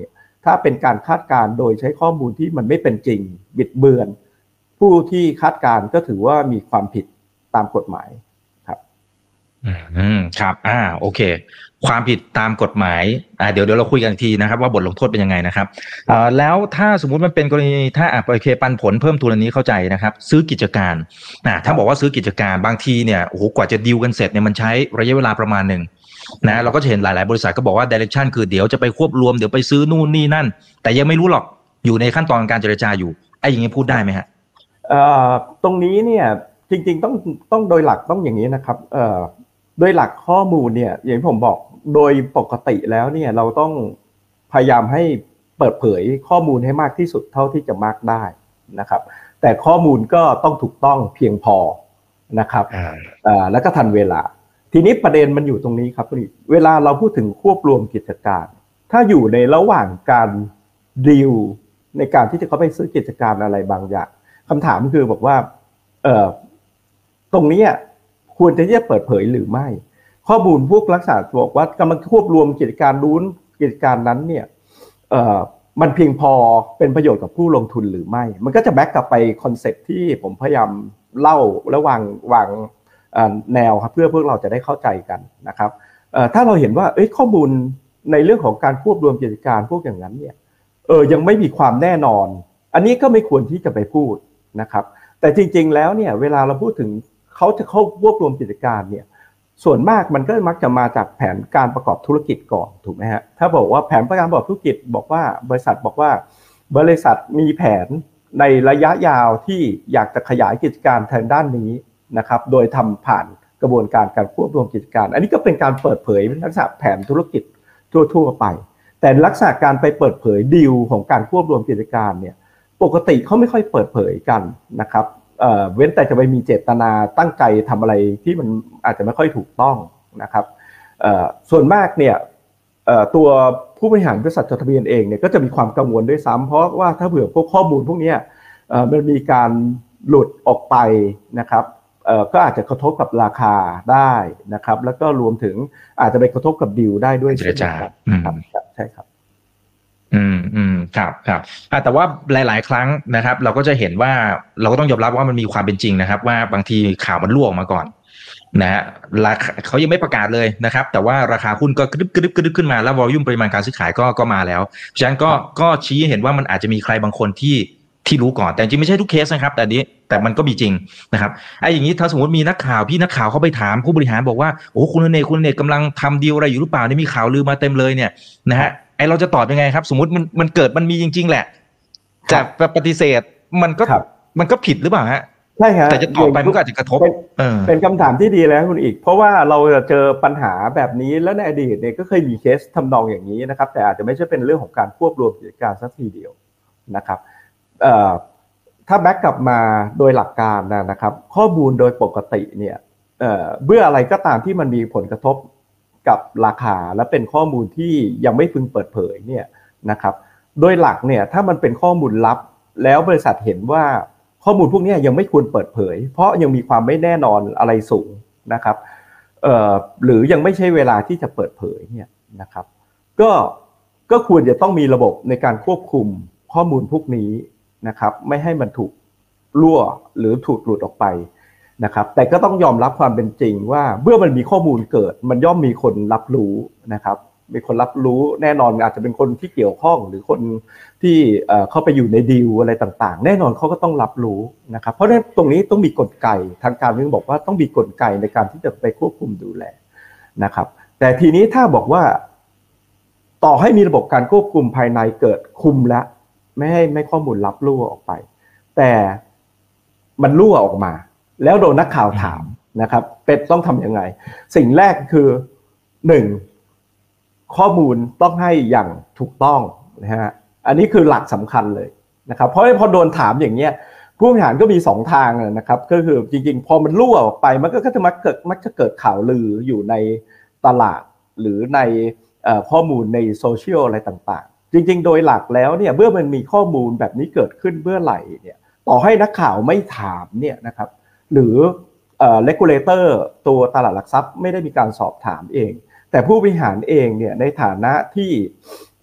ถ้าเป็นการคาดการณ์โดยใช้ข้อมูลที่มันไม่เป็นจริงบิดเบือนผู้ที่คาดการณ์ก็ถือว่ามีความผิดตามกฎหมายครับอืมครับอ่าโอเคความผิดตามกฎหมายอ่าเดี๋ยวเดี๋ยวเราคุยกันอีกทีนะครับว่าบทลงโทษเป็นยังไงนะครับอ่าแล้วถ้าสมมุติมันเป็นกรณีถ้าอ่ะโอเคปันผลเพิ่มทุนอันนี้เข้าใจนะครับซื้อกิจการอ่าถ้าบอกว่าซื้อกิจการบางทีเนี่ยโอ้โหกว่าจะดีลกันเสร็จเนี่ยมันใช้ระยะเวลาประมาณหนึ่งนะเราก็จะเห็นหลายๆบริษัทก็บอกว่า direction คือเดี๋ยวจะไปควบรวมเดี๋ยวไปซื้อนู่นนี่นั่นแต่ยังไม่รู้หรอกอยู่ในขั้นตอนการเจรจาอยู่ไอ้อย่างนี้พูดได้ไหมฮะเอ่อตรงนี้เนี่ยจริงๆต้องต้องโดยหลักต้องอย่างนี้นะครับเอ่อโดยหลักข้อมูลเนี่ยอย่างที่ผมบอกโดยปกติแล้วเนี่ยเราต้องพยายามให้เปิดเผยข้อมูลให้มากที่สุดเท่าที่จะมากได้นะครับแต่ข้อมูลก็ต้องถูกต้องเพียงพอนะครับอ่าแล้วก็ทันเวลาทีนี้ประเด็นมันอยู่ตรงนี้ครับพี่เวลาเราพูดถึงควบรวมกิจการถ้าอยู่ในระหว่างการดีลในการที่จะเข้าไปซื้อกิจการอะไรบางอย่างคำถามคือบอกว่าเอ่อตรงนี้ควรจะเปิดเผยหรือไม่ข้อมูลพวกลักษณะบอกว่ากำลังควบรวมกิจการนู้นกิจการนั้นเนี่ยเอ่อมันเพียงพอเป็นประโยชน์กับผู้ลงทุนหรือไม่มันก็จะแบ็กกลับไปคอนเซ็ปต์ที่ผมพยายามเล่าและวางวางแนวครับเพื่อพวกเราจะได้เข้าใจกันนะครับเอ่อถ้าเราเห็นว่าเอ้ยข้อมูลในเรื่องของการควบรวมกิจการพวกอย่างนั้นเนี่ยเออยังไม่มีความแน่นอนอันนี้ก็ไม่ควรที่จะไปพูดนะครับแต่จริงๆแล้วเนี่ยเวลาเราพูดถึงเขาจะเข้าควบรวมกิจการเนี่ยส่วนมากมันก็มักจะมาจากแผนการประกอบธุรกิจก่อนถูกไหมฮะถ้าบอกว่าแผนการประกอบธุรกิจบอกว่าบริษัทบอกว่าบริษัทมีแผนในระยะยาวที่อยากจะขยายกิจการทางด้านนี้นะครับโดยทำผ่านกระบวนการการควบรวมกิจการอันนี้ก็เป็นการเปิดเผยลักษณะแผนธุรกิจทั่วๆไปแต่ลักษณะการไปเปิดเผยดีลของการควบรวมกิจการเนี่ยปกติเขาไม่ค่อยเปิดเผยกันนะครับเอ่อเว้นแต่จะไปมีเจตนาตั้งใจทำอะไรที่มันอาจจะไม่ค่อยถูกต้องนะครับเอ่อส่วนมากเนี่ยเอ่อตัวผู้บริหารบริษัทจดทะเบียนเองเนี่ยก็จะมีความกังวลด้วยซ้ำเพราะว่าถ้าเผื่อพวกข้อมูลพวกนี้เอ่อมันมีการหลุดออกไปนะครับเอ่อก็อาจจะกระทบกับราคาได้นะครับแล้วก็รวมถึงอาจจะไปกระทบกับดีลได้ด้วยเจรจาครับใช่ครับอืมอืมครับครับแต่ว่าหลายๆครั้งนะครับเราก็จะเห็นว่าเราก็ต้องยอมรับว่ามันมีความเป็นจริงนะครับว่าบางทีข่าวมันรั่วออกมาก่อนนะฮะราคาเขายังไม่ประกาศเลยนะครับแต่ว่าราคาหุ้นก็กระดึบกระดึบกระดึบขึ้นมาแล้ววอลลุ่มปริมาณการซื้อขายก็ก็มาแล้วฉะนั้นก็ก็ชี้เห็นว่ามันอาจจะมีใครบางคนที่ที่รู้ก่อนแต่จริงไม่ใช่ทุกเคสนะครับแต่นี้แต่มันก็มีจริงนะครับไอ้อย่างนี้ถ้าสมมติมีนักข่าวพี่นักข่าวเขาไปถามผู้บริหารบอกว่าโอ้คุณเนคุณเนกกำลังทำดีลอะไรอยู่หรือเปล่านี่มีข่าวลือมาเต็มเลยเนี่ยนะฮะไอเราจะตอบยังไงครับสมมติมันมันเกิดมันมีจริงๆแหละจะปฏิเสธมันก็มันก็ผิดหรือเปล่าฮะใช่ครับแต่จะตอบไปมันก็อาจจะกระทบเป็นคำถามที่ดีแล้วคุณอีกเพราะว่าเราเจอปัญหาแบบนี้แล้วในอดีตเนี่ยก็เคยมีเคสทำนองอย่างนี้นะครับแต่อาจจะไม่ใช่เป็นเรื่องของการควบรวมกิจการสักทีเดียวนะครับถ้าแบ็กกลับมาโดยหลักการนะครับข้อมูลโดยปกติเนี่ยเมื่ออะไรก็ตามที่มันมีผลกระทบกับราคาและเป็นข้อมูลที่ยังไม่พึงเปิดเผยเนี่ยนะครับโดยหลักเนี่ยถ้ามันเป็นข้อมูลลับแล้วบริษัทเห็นว่าข้อมูลพวกนี้ยังไม่ควรเปิดเผยเพราะยังมีความไม่แน่นอนอะไรสูงนะครับเอ่อหรือยังไม่ใช่เวลาที่จะเปิดเผยเนี่ยนะครับก็ก็ควรจะต้องมีระบบในการควบคุมข้อมูลพวกนี้นะครับไม่ให้มันถูกรั่วหรือถูกหลุดออกไปนะครับแต่ก็ต้องยอมรับความเป็นจริงว่าเมื่อมันมีข้อมูลเกิดมันย่อมมีคนรับรู้นะครับมีคนรับรู้แน่นอนอาจจะเป็นคนที่เกี่ยวข้องหรือคนที่เข้าไปอยู่ในดีลอะไรต่างๆแน่นอนเขาก็ต้องรับรู้นะครับเพราะฉะนั้นตรงนี้ต้องมีกลไกทางการเมืองบอกว่าต้องมีกลไกในการที่จะไปควบคุมดูแลนะครับแต่ทีนี้ถ้าบอกว่าต่อให้มีระบบการควบคุมภายในเกิดคุมแล้วไม่ให้ไม่ข้อมูลลับรั่วออกไปแต่มันรั่วออกมาแล้วโดนนักข่าวถามนะครับเป็นต้องทำยังไงสิ่งแรกคือหนึ่งข้อมูลต้องให้อย่างถูกต้องนะฮะอันนี้คือหลักสำคัญเลยนะครับเพราะพอโดนถามอย่างเงี้ยผู้บริหารก็มีสองทางนะครับก็คือจริงๆพอมันรั่วออกไปมันก็จะมักเกิดมักจะเกิดข่าวลืออยู่ในตลาดหรือในข้อมูลในโซเชียลอะไรต่างๆจริงๆโดยหลักแล้วเนี่ยเมื่อมันมีข้อมูลแบบนี้เกิดขึ้นเมื่อไหร่เนี่ยต่อให้นักข่าวไม่ถามเนี่ยนะครับหรือเอ่อ regulator ตัวตลาดหลักทรัพย์ไม่ได้มีการสอบถามเองแต่ผู้บริหารเองเนี่ยในฐานะที่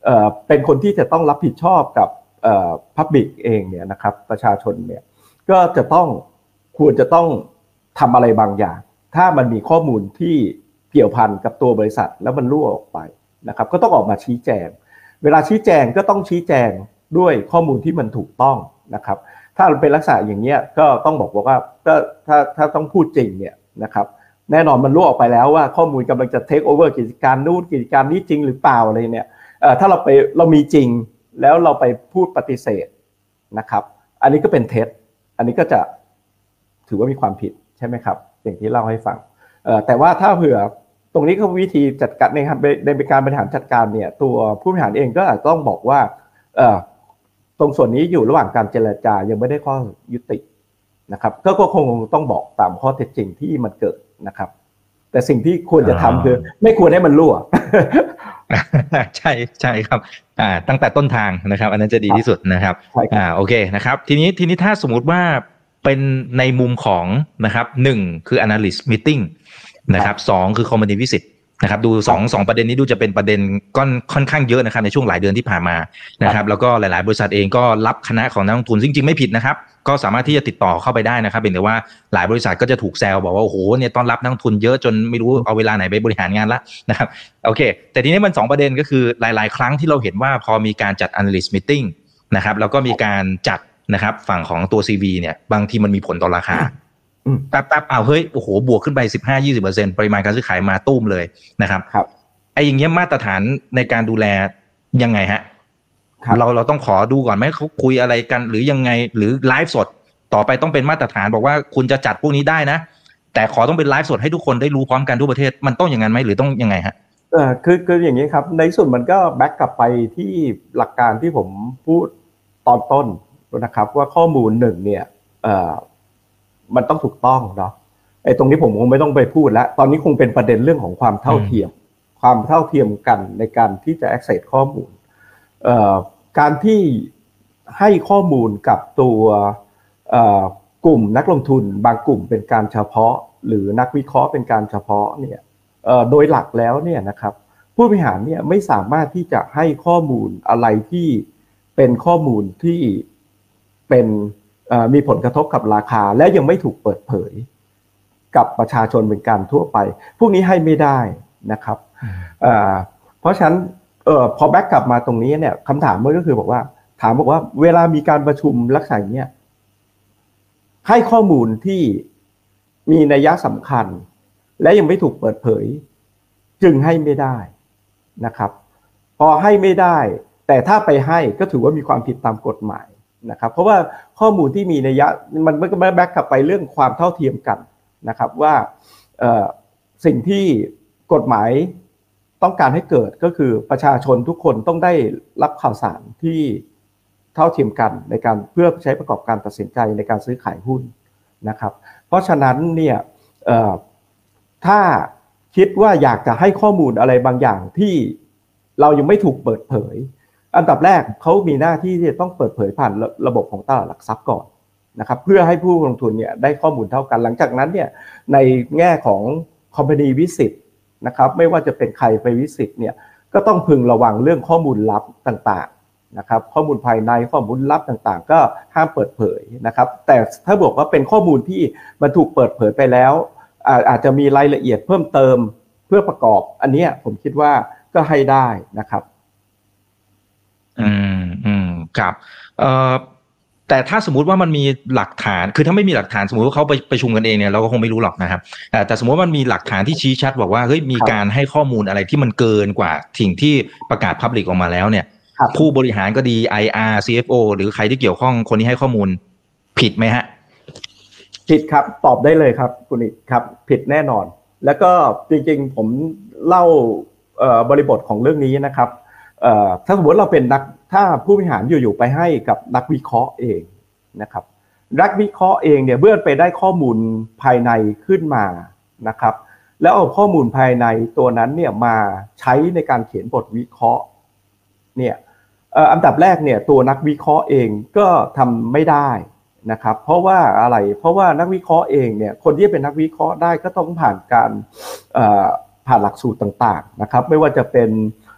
เอ่อเป็นคนที่จะต้องรับผิดชอบกับเอ่อ public เองเนี่ยนะครับประชาชนเนี่ยก็จะต้องควรจะต้องทำอะไรบางอย่างถ้ามันมีข้อมูลที่เกี่ยวพันกับตัวบริษัทแล้วมันรั่วออกไปนะครับก็ต้องออกมาชี้แจงเวลาชี้แจงก็ต้องชี้แจงด้วยข้อมูลที่มันถูกต้องนะครับถ้าเป็นลักษณะอย่างเงี้ยก็ต้องบอกว่าก็ถ้าถ้าต้องพูดจริงเนี่ยนะครับแน่นอนมันรั่วออกไปแล้วว่าข้อมูลกำลังจะเทคโอเวอร์กิจการนู้นกิจการนี้จริงหรือเปล่าอะไรเนี่ยเอ่อถ้าเราไปเรามีจริงแล้วเราไปพูดปฏิเสธนะครับอันนี้ก็เป็นเท็จอันนี้ก็จะถือว่ามีความผิดใช่ไหมครับอย่างที่เล่าให้ฟังเอ่อแต่ว่าถ้าเผื่อตรงนี้ก็วิธีจัดการในในการบริหารจัดการเนี่ยตัวผู้บริหารเองก็อาจต้องบอกว่าเอ่อตรงส่วนนี้อยู่ระหว่างการเจรจายังไม่ได้ข้อยุตินะครับก็ก็คงต้องบอกตามข้อเท็จจริงที่มันเกิดนะครับแต่สิ่งที่ควรจะทำคือไม่ควรให้มันรั่วใช่ใช่ครับอ่าตั้งแต่ต้นทางนะครับอันนั้นจะดีที่สุดนะครับอ่าโอเคนะครับทีนี้ทีนี้ถ้าสมมุติว่าเป็นในมุมของนะครับหนึ่งคือ analyst meeting นะครับสองคือ company visit นะครับดูสองสองประเด็นนี้ดูจะเป็นประเด็นก้อนค่อนข้างเยอะนะครับในช่วงหลายเดือนที่ผ่านมานะครับแล้วก็หลายๆบริษัทเองก็รับคณะของนักลงทุนจริงๆไม่ผิดนะครับก็สามารถที่จะติดต่อเข้าไปได้นะครับเป็นแต่ว่าหลายบริษัทก็จะถูกแซวบอกว่าโอ้โหเนี่ยต้อนรับนักลงทุนเยอะจนไม่รู้เอาเวลาไหนไปบริหารงานละนะครับโอเคแต่ทีนี้มันสองประเด็นก็คือหลายๆครั้งที่เราเห็นว่าพอมีการจัด analyst meeting นะครับแล้วก็มีการจัดนะครับฝั่งของตัว ซี วี เนี่ยบางทีมันมีผลต่อราคาแป๊บๆเอาเฮ้ยโอ้โหบวกขึ้นไป สิบห้าถึงยี่สิบเปอร์เซ็นต์ ปริมาณการซื้อขายมาตุ้มเลยนะครับไอ้อย่างเงี้ยมาตรฐานในการดูแลยังไงฮะเราเราต้องขอดูก่อนไหมเขาคุยอะไรกันหรือยังไงหรือไลฟ์สดต่อไปต้องเป็นมาตรฐานบอกว่าคุณจะจัดพวกนี้ได้นะแต่ขอต้องเป็นไลฟ์สดให้ทุกคนได้รู้พร้อมกันทั่วประเทศมันต้องอย่างนั้นไหมหรือต้องยังไงฮะเออคือคืออย่างนี้ครับในส่วนมันก็แบ็กกลับไปที่หลักการที่ผมพูดตอนต้นนะครับว่าข้อมูลหนึ่งเนี่ยเอ่อมันต้องถูกต้องเนาะไอ้ตรงนี้ผมคงไม่ต้องไปพูดแล้วตอนนี้คงเป็นประเด็นเรื่องของความเท่าเทียมความเท่าเทียมกันในการที่จะ access ข้อมูลเอ่อการที่ให้ข้อมูลกับตัวเอ่อกลุ่มนักลงทุนบางกลุ่มเป็นการเฉพาะหรือนักวิเคราะห์เป็นการเฉพาะเนี่ยเอ่อโดยหลักแล้วเนี่ยนะครับผู้บริหารเนี่ยไม่สามารถที่จะให้ข้อมูลอะไรที่เป็นข้อมูลที่เป็นมีผลกระทบกับราคาและยังไม่ถูกเปิดเผยกับประชาชนเป็นการทั่วไปพวกนี้ให้ไม่ได้นะครับเพราะฉะนั้นเอ่อพอแบ็กกลับมาตรงนี้เนี่ยคำถามมันก็คือบอกว่าถามบอกว่าเวลามีการประชุมลักษณะอย่างเนี้ยให้ข้อมูลที่มีนัยสำคัญและยังไม่ถูกเปิดเผยจึงให้ไม่ได้นะครับพอให้ไม่ได้แต่ถ้าไปให้ก็ถือว่ามีความผิดตามกฎหมายนะครับเพราะว่าข้อมูลที่มีนัยมันมันก็แบ็กกลับไปเรื่องความเท่าเทียมกันนะครับว่าเอ่อสิ่งที่กฎหมายต้องการให้เกิดก็คือประชาชนทุกคนต้องได้รับข่าวสารที่เท่าเทียมกันในการเพื่อใช้ประกอบการตัดสินใจในการซื้อขายหุ้นนะครับเพราะฉะนั้นเนี่ยเอ่อถ้าคิดว่าอยากจะให้ข้อมูลอะไรบางอย่างที่เรายังไม่ถูกเปิดเผยอันดับแรกเขามีหน้าที่ที่จะต้องเปิดเผยผ่านระบบของตลาดหลักทรัพย์ก่อนนะครับเพื่อให้ผู้ลงทุนเนี่ยได้ข้อมูลเท่ากันหลังจากนั้นเนี่ยในแง่ของ company visit นะครับไม่ว่าจะเป็นใครไปวิสิตเนี่ยก็ต้องพึงระวังเรื่องข้อมูลลับต่างๆนะครับข้อมูลภายในข้อมูลลับต่างๆก็ห้ามเปิดเผยนะครับแต่ถ้าบอกว่าเป็นข้อมูลที่มันถูกเปิดเผยไปแล้วอาอาจจะมีรายละเอียดเพิ่มเติมเพื่อประกอบอันนี้ผมคิดว่าก็ให้ได้นะครับอืมอืมครับเอ่อแต่ถ้าสมมุติว่ามันมีหลักฐานคือถ้าไม่มีหลักฐานสมมุติว่าเขาไปประชุมกันเองเนี่ยเราก็คงไม่รู้หรอกนะครับแต่สมมติว่ามันมีหลักฐานที่ชี้ชัดบอกว่าเฮ้ยมีการให้ข้อมูลอะไรที่มันเกินกว่าสิ่งที่ประกาศ public ออกมาแล้วเนี่ยผู้บริหารก็ดี ไอ อาร์ ซี เอฟ โอ หรือใครที่เกี่ยวข้องคนที่ให้ข้อมูลผิดไหมฮะผิดครับตอบได้เลยครับคุณอิทครับผิดแน่นอนแล้วก็จริงๆผมเล่าบริบทของเรื่องนี้นะครับถ้าสมมติเราเป็นนักถ้าผู้บริหารอยู่ๆไปให้กับนักวิเคราะห์เองนะครับนักวิเคราะห์เองเนี่ยเมื่อไปได้ข้อมูลภายในขึ้นมานะครับแล้วเอาข้อมูลภายในตัวนั้นเนี่ยมาใช้ในการเขียนบทวิเคราะห์เนี่ยอันดับแรกเนี่ยตัวนักวิเคราะห์เองก็ทำไม่ได้นะครับเพราะว่าอะไรเพราะว่านักวิเคราะห์เองเนี่ยคนที่เป็นนักวิเคราะห์ได้ก็ต้องผ่านการผ่านหลักสูตรต่างๆนะครับไม่ว่าจะเป็น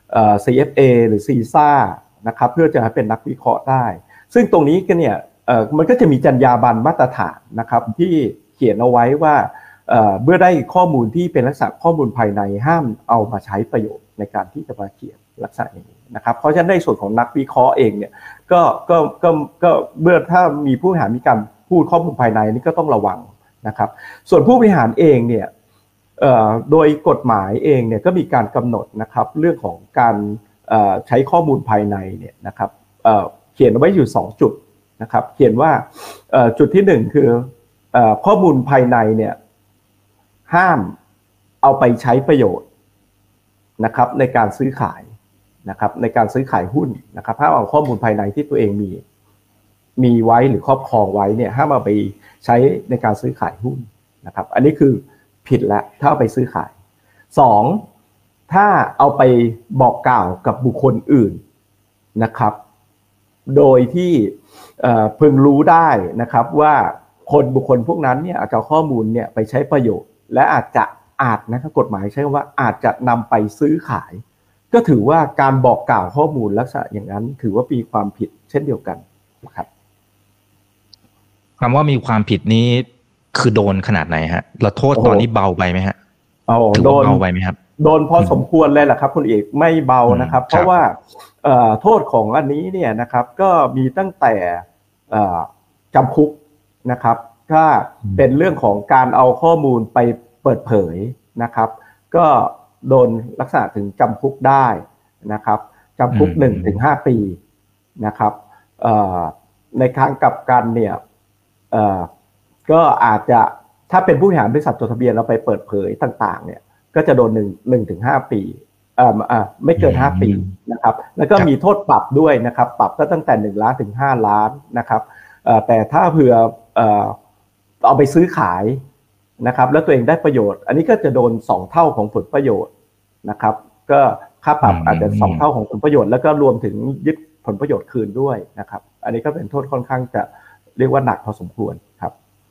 เอ่อ ซี เอฟ เอ หรือ ซี เอส เอ นะครับเพื่อจะเป็นนักวิเคราะห์ได้ซึ่งตรงนี้ก็เนี่ยเอ่อมันก็จะมีจรรยาบรรณมาตรฐานนะครับที่เขียนเอาไว้ว่าเอ่อเมื่อได้ข้อมูลที่เป็นลักษณะข้อมูลภายในห้ามเอามาใช้ประโยชน์ในการที่จะมาเขียนลักษณะอย่างนี้นะครับเพราะฉะนั้นในส่วนของนักวิเคราะห์เองเนี่ยก็ก็ก็ก็เมื่อถ้ามีผู้บริหารมีการพูดข้อมูลภายในนี่ก็ต้องระวังนะครับส่วนผู้บริหารเองเนี่ยเอ่อโดยกฎหมายเองเนี่ยก็มีการกำหนดนะครับเรื่องของการเอ่อใช้ข้อมูลภายในเนี่ยนะครับเอ่อเขียนไว้อยู่สองจุดนะครับเขียนว่าเอ่อจุดที่หนึ่งคือเอ่อข้อมูลภายในเนี่ยห้ามเอาไปใช้ประโยชน์นะครับในการซื้อขายนะครับในการซื้อขายหุ้นนะครับห้ามเอาข้อมูลภายในที่ตัวเองมีมีไว้หรือครอบครองไว้เนี่ยห้ามเอาไปใช้ในการซื้อขายหุ้นนะครับอันนี้คือผิดแล้วถ้าเอาไปซื้อขายสองถ้าเอาไปบอกกล่าวกับบุคคลอื่นนะครับโดยที่พึงรู้ได้นะครับว่าคนบุคคลพวกนั้นเนี่ยอาจจะข้อมูลเนี่ยไปใช้ประโยชน์และอาจจะอาจนะครับกฎหมายใช้คำว่าอาจจะนำไปซื้อขายก็ถือว่าการบอกกล่าวข้อมูลลักษณะอย่างนั้นถือว่ามีความผิดเช่นเดียวกันนะครับคำว่ามีความผิดนี้คือโดนขนาดไหนฮะเราโทษตอนนี้เบาไปไหมฮะถือว่าเบาไปไหมครับโดนพอสมควรเลยแหละครับคุณเอกไม่เบานะครับเพราะว่าโทษของอันนี้เนี่ยนะครับก็มีตั้งแต่จำคุกนะครับถ้าเป็นเรื่องของการเอาข้อมูลไปเปิดเผยนะครับก็โดนลักษณะถึงจำคุกได้นะครับจำคุก หนึ่งถึงห้า ปีนะครับในทางกลับกันเนี่ยก็อาจจะถ้าเป็นผู้บริหารบริษัทจดทะเบียนเราไปเปิดเผยต่างๆเนี่ยก็จะโดนหนึ่งถึงห้า ปีเอ่ออ่าไม่เกินห้าปีนะครับแล้วก็มีโทษปรับด้วยนะครับปรับก็ตั้งแต่หนึ่งล้านถึงห้าล้านนะครับเอ่อแต่ถ้าเผื่อเอ่อเอาไปซื้อขายนะครับแล้วตัวเองได้ประโยชน์อันนี้ก็จะโดนสองเท่าของผลประโยชน์นะครับก็ค่าปรับอาจจะสองเท่าของผลประโยชน์แล้วก็รวมถึงยึดผลประโยชน์คืนด้วยนะครับอันนี้ก็เป็นโทษค่อนข้างจะเรียกว่าหนักพอสมควรครับ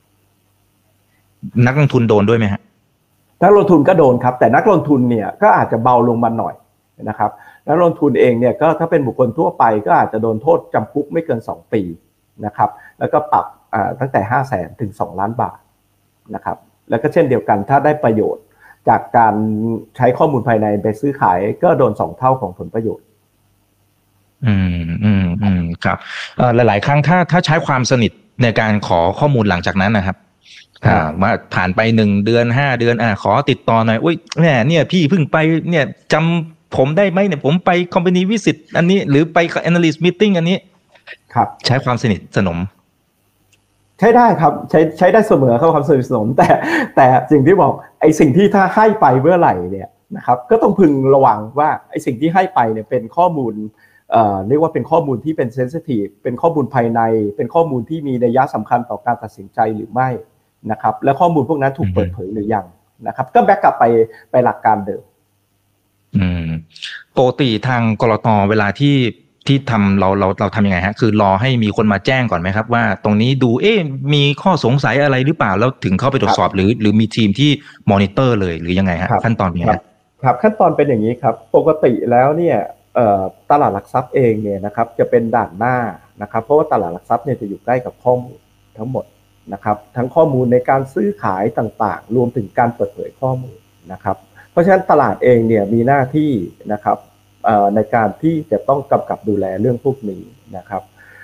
นักลงทุนโดนด้วยไหมฮะนักลงทุนก็โดนครับแต่นักลงทุนเนี่ยก็อาจจะเบาลงมาหน่อยนะครับนักลงทุนเองเนี่ยก็ถ้าเป็นบุคคลทั่วไปก็อาจจะโดนโทษจำคุกไม่เกินสองปีนะครับแล้วก็ปรับอ่าตั้งแต่ ห้าแสน ถึงสองล้านบาทนะครับแล้วก็เช่นเดียวกันถ้าได้ประโยชน์จากการใช้ข้อมูลภายในไปซื้อขายก็โดนสองเท่าของผลประโยชน์อืมอืมอืมครับเอ่อหลายๆครั้งถ้าถ้าใช้ความสนิทในการขอข้อมูลหลังจากนั้นนะครับอ่ามาผ่านไปหนึ่งเดือนห้าเดือนอ่าขอติดต่อหน่อยอุ้ยแหมเนี่ยพี่เพิ่งไปเนี่ยจำผมได้ไหมเนี่ยผมไป company visit อันนี้หรือไป analyst meeting อันนี้ครับใช้ความสนิทสนมใช้ได้ครับใช้ใช้ได้เสมอครับความสนิทสนมแต่แต่สิ่งที่บอกไอ้สิ่งที่ถ้าให้ไปเมื่อไหร่เนี่ยนะครับก็ต้องพึงระวังว่าไอ้สิ่งที่ให้ไปเนี่ยเป็นข้อมูลเอ่อเรียกว่าเป็นข้อมูลที่เป็น sensitive เป็นข้อมูลภายในเป็นข้อมูลที่มีนัยยะสำคัญต่อการตัดสินใจหรือไม่นะครับและข้อมูลพวกนั้นถูกเปิดเผยหรือยังนะครับก็แบ็กกลับไปไปหลักการเดิมอืมปกติทางกลต.เวลาที่ที่ทำเราเราเราทำยังไงฮะคือรอให้มีคนมาแจ้งก่อนไหมครับว่าตรงนี้ดูเอ๊ะมีข้อสงสัยอะไรหรือเปล่าแล้วถึงเข้าไปตรวจสอบหรือหรือมีทีมที่มอนิเตอร์เลยหรือยังไงฮะขั้นตอนนี้ครับครับขั้นตอนเป็นอย่างนี้ครับปกติแล้วเนี่ยเอ่อตลาดหลักทรัพย์เองเนี่ยนะครับจะเป็นด่านหน้านะครับเพราะว่าตลาดหลักทรัพย์เนี่ยจะอยู่ใกล้กับข้อมูลทั้งหมดนะครับทั้งข้อมูลในการซื้อขายต่างๆรวมถึงการเปิดเผยข้อมูลนะครับเพราะฉะนั้นตลาดเองเนี่ยมีหน้าที่นะครับในการที่จะต้องกำกับดูแลเรื่องพวกนี้นะครับ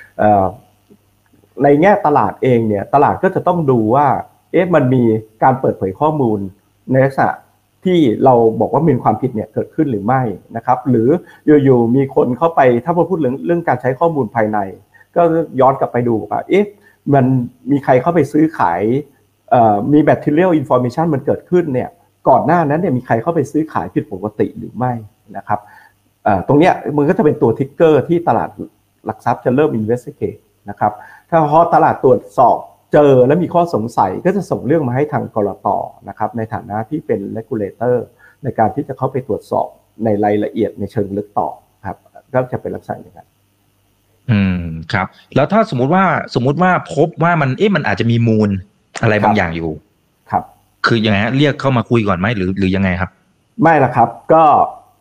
ในแง่ตลาดเองเนี่ยตลาดก็จะต้องดูว่าเอ๊ะมันมีการเปิดเผยข้อมูลในลักษณะที่เราบอกว่ามีความผิดเนี่ยเกิดขึ้นหรือไม่นะครับหรืออยู่ๆมีคนเข้าไปถ้าเราพูดเรื่องเรื่องการใช้ข้อมูลภายในก็ย้อนกลับไปดูว่าเอ๊ะมันมีใครเข้าไปซื้อขายมี material information มันเกิดขึ้นเนี่ยก่อนหน้านั้นเนี่ยมีใครเข้าไปซื้อขายผิดปกติหรือไม่นะครับตรงเนี้ยมันก็จะเป็นตัวทริกเกอร์ที่ตลาดหลักทรัพย์จะเริ่ม investigate นะครับถ้าพอตลาดตรวจสอบเจอและมีข้อสงสัยก็จะส่งเรื่องมาให้ทางกลต.นะครับในฐานะที่เป็น regulator ในการที่จะเข้าไปตรวจสอบในรายละเอียดในเชิงลึกต่อครับก็จะเป็นลักษณะอย่างนั้นอืมครับแล้วถ้าสมมุติว่าสมมุติว่าพบว่ามันเอ๊ะมันอาจจะมีมูลอะไรบางอย่างอยู่ครับคือยังไงฮะเรียกเข้ามาคุยก่อนไหมหรือหรือยังไงครับไม่ละครับก็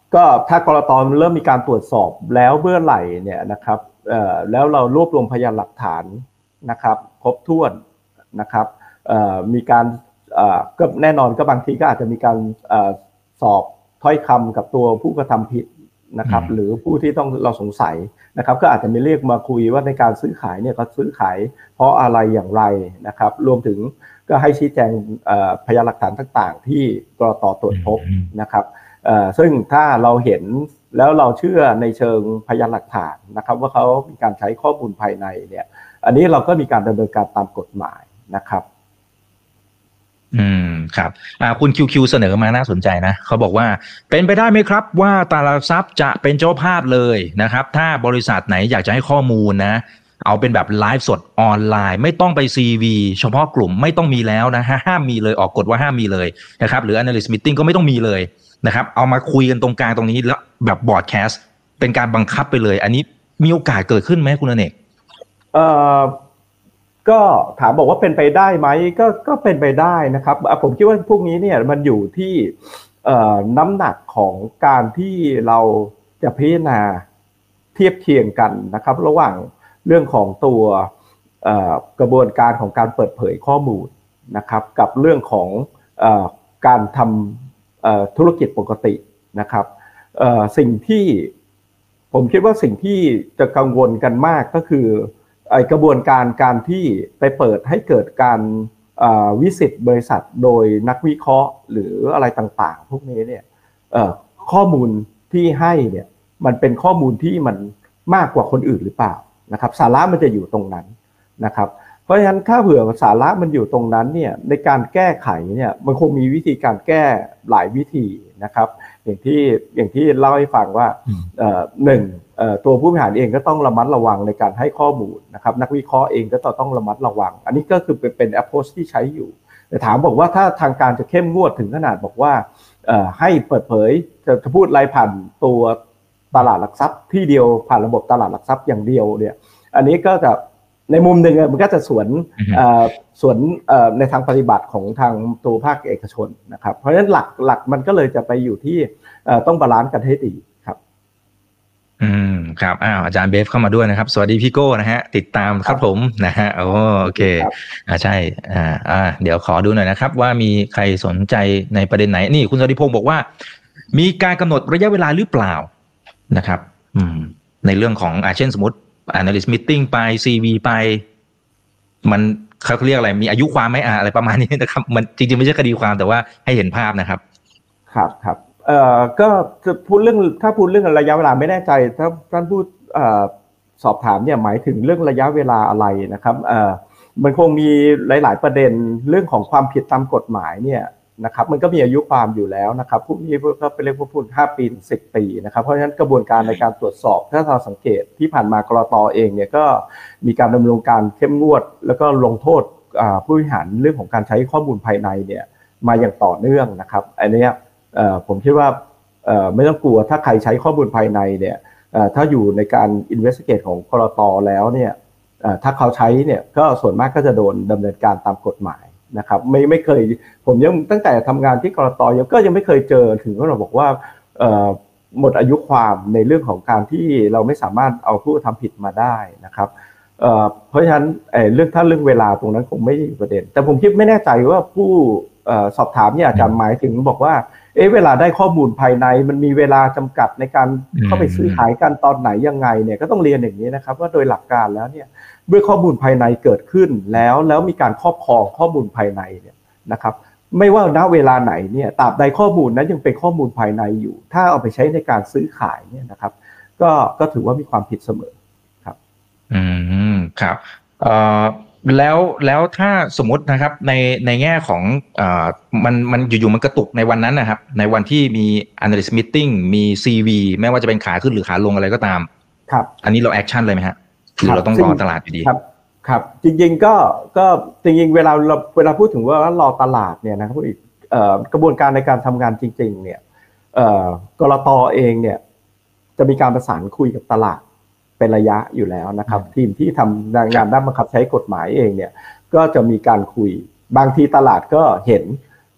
ก็ถ้ากรต.เริ่มมีการตรวจสอบแล้วเมื่อไหร่เนี่ยนะครับเอ่อแล้วเรารวบรวมพยานหลักฐานนะครับครบถ้วนนะครับเอ่อมีการเอ่อก็แน่นอนก็บางทีก็อาจจะมีการเอ่อสอบถ้อยคำกับตัวผู้กระทำผิดนะครับหรือผู้ที่ต้องเราสงสัยนะครับก็อาจจะมีเรียกมาคุยว่าในการซื้อขายเนี่ยเขาซื้อขายเพราะอะไรอย่างไรนะครับรวมถึงก็ให้ชี้แจงพยานหลักฐานต่างๆที่กรต.ตรวจพบนะครับซึ่งถ้าเราเห็นแล้วเราเชื่อในเชิงพยานหลักฐานนะครับว่าเขามีการใช้ข้อมูลภายในเนี่ยอันนี้เราก็มีการดำเนินการตามกฎหมายนะครับอืมครับอ่าคุณคิวคิวเสนอมาน่าสนใจนะเขาบอกว่าเป็นไปได้ไหมครับว่าตลาดหลักทรัพย์จะเป็นเจ้าภาพเลยนะครับถ้าบริษัทไหนอยากจะให้ข้อมูลนะเอาเป็นแบบไลฟ์สดออนไลน์ไม่ต้องไป ซี วี เฉพาะกลุ่มไม่ต้องมีแล้วนะฮะห้ามมีเลยออกกฎว่าห้ามมีเลยนะครับหรือ analyst meeting ก็ไม่ต้องมีเลยนะครับเอามาคุยกันตรงกลางตรงนี้แล้วแบบบอร์ดแคสต์เป็นการบังคับไปเลยอันนี้มีโอกาสเกิดขึ้นไหมคุณอเนกเอ่อก็ถามบอกว่าเป็นไปได้ไหมก็ก็เป็นไปได้นะครับผมคิดว่าพวกนี้เนี่ยมันอยู่ที่น้ำหนักของการที่เราจะพิจารณาเทียบเคียงกันนะครับระหว่างเรื่องของตัวกระบวนการของการเปิดเผยข้อมูลนะครับกับเรื่องของการทำธุรกิจปกตินะครับสิ่งที่ผมคิดว่าสิ่งที่จะกังวลกันมากก็คือกระบวนการการที่ไปเปิดให้เกิดการวิสิตบริษัทโดยนักวิเคราะห์หรืออะไรต่างๆพวกนี้เนี่ยข้อมูลที่ให้เนี่ยมันเป็นข้อมูลที่มันมากกว่าคนอื่นหรือเปล่านะครับสาระมันจะอยู่ตรงนั้นนะครับเพราะฉะนั้นถ้าเผื่อสาระมันอยู่ตรงนั้นเนี่ยในการแก้ไขเนี่ยมันคงมีวิธีการแก้หลายวิธีนะครับอย่างที่อย่างที่เล่าให้ฟังว่าหนึ่งตัวผู้บริหารเองก็ต้องระมัดระวังในการให้ข้อมูลนะครับนักวิเคราะห์เองก็ต้องระมัดระวังอันนี้ก็คือเป็นเป็น approach ที่ใช้อยู่แต่ถามบอกว่าถ้าทางการจะเข้มงวดถึงขนาดบอกว่าให้เปิดเผยจะพูดรายผ่านตัวตลาดหลักทรัพย์ที่เดียวผ่านระบบตลาดหลักทรัพย์อย่างเดียวเนี่ยอันนี้ก็จะในมุมหนึ่งมันก็จะสวนสวนในทางปฏิบัติของทางตัวภาคเอกชนนะครับเพราะฉะนั้นหลักหลักมันก็เลยจะไปอยู่ที่ต้องบาลานซ์กันให้ดีครับอืมครับอ้าวอาจารย์เบฟเข้ามาด้วยนะครับสวัสดีพี่โก้นะฮะติดตามครับผมนะฮะโอ้โอเคอ่าใช่อ่าอ่าเดี๋ยวขอดูหน่อยนะครับว่ามีใครสนใจในประเด็นไหนนี่คุณสวัสดิพงศ์บอกว่ามีการกำหนดระยะเวลาหรือเปล่านะครับอืมในเรื่องของอ่าเช่นสมมติanalyst meeting ไป ซี วี ไปมันเขาเรียกอะไรมีอายุความไหมอ่ะอะไรประมาณนี้นะครับมันจริงๆไม่ใช่คดีความแต่ว่าให้เห็นภาพนะครับครับครับเอ่อก็จะพูดเรื่องถ้าพูดเรื่องระยะเวลาไม่แน่ใจถ้าท่านพูดเอ่อสอบถามเนี่ยหมายถึงเรื่องระยะเวลาอะไรนะครับเอ่อมันคงมีหลายๆประเด็นเรื่องของความผิดตามกฎหมายเนี่ยนะครับมันก็มีอายุความอยู่แล้วนะครับพวกนี้ก็เป็นเรียกว่าพูดห้าปีถึงสิบปีนะครับเพราะฉะนั้นกระบวนการในการตรวจสอบถ้าเราสังเกตที่ผ่านมากรต.เองเนี่ยก็มีการดำเนินการเข้มงวดแล้วก็ลงโทษผู้บริหารเรื่องของการใช้ข้อมูลภายในเนี่ยมาอย่างต่อเนื่องนะครับอันนี้ผมคิดว่าไม่ต้องกลัวถ้าใครใช้ข้อมูลภายในเนี่ยถ้าอยู่ในการ investigate ของกรต.แล้วเนี่ยถ้าเขาใช้เนี่ยก็ส่วนมากก็จะโดนดำเนินการตามกฎหมายนะครับไม่ไม่เคยผมยังตั้งแต่ทำงานที่กรต.ยังก็ยังไม่เคยเจอถึงว่าเราบอกว่าหมดอายุความในเรื่องของการที่เราไม่สามารถเอาผู้ทำผิดมาได้นะครับเพราะฉะนั้นเรื่องถ้าเรื่องเวลาตรงนั้นคงไม่ใช่ประเด็นแต่ผมคิดไม่แน่ใจว่าผู้สอบถามเนี่ยอาจจะหมายถึงบอกว่าเอ๊ะเวลาได้ข้อมูลภายในมันมีเวลาจำกัดในการเข้าไปซื้อขายกันตอนไหนยังไงเนี่ยก็ต้องเรียนอย่างนี้นะครับว่าโดยหลักการแล้วเนี่ยเมื่อข้อมูลภายในเกิดขึ้นแล้วแล้วมีการครอบครองข้อมูลภายในเนี่ยนะครับไม่ว่าณเวลาไหนเนี่ยตราบใดข้อมูลนั้นยังเป็นข้อมูลภายในอยู่ถ้าเอาไปใช้ในการซื้อขายเนี่ยนะครับก็ก็ถือว่ามีความผิดเสมอครับอืมครับเอ่อแล้วแล้วถ้าสมมตินะครับในในแง่ของเอ่อมันมันอยู่ๆมันกระตุกในวันนั้นนะครับในวันที่มี analyst meeting มี ซี วี ไม่ว่าจะเป็นขาขึ้นหรือขาลงอะไรก็ตามครับอันนี้เราแอคชั่นเลยไหมฮะหรือเราต้องรอตลาดอยู่ดีครับครับจริงๆก็ก็จริงๆเวลาเราเวลาพูดถึงว่ารอตลาดเนี่ยนะครับอีกเอ่อกระบวนการในการทำงานจริงๆเนี่ยเอ่อกลต.เองเนี่ยจะมีการประสานคุยกับตลาดเป็นระยะอยู่แล้วนะครับทีมที่ทำงานด้านบังคับใช้กฎหมายเองเนี่ยก็จะมีการคุยบางทีตลาดก็เห็น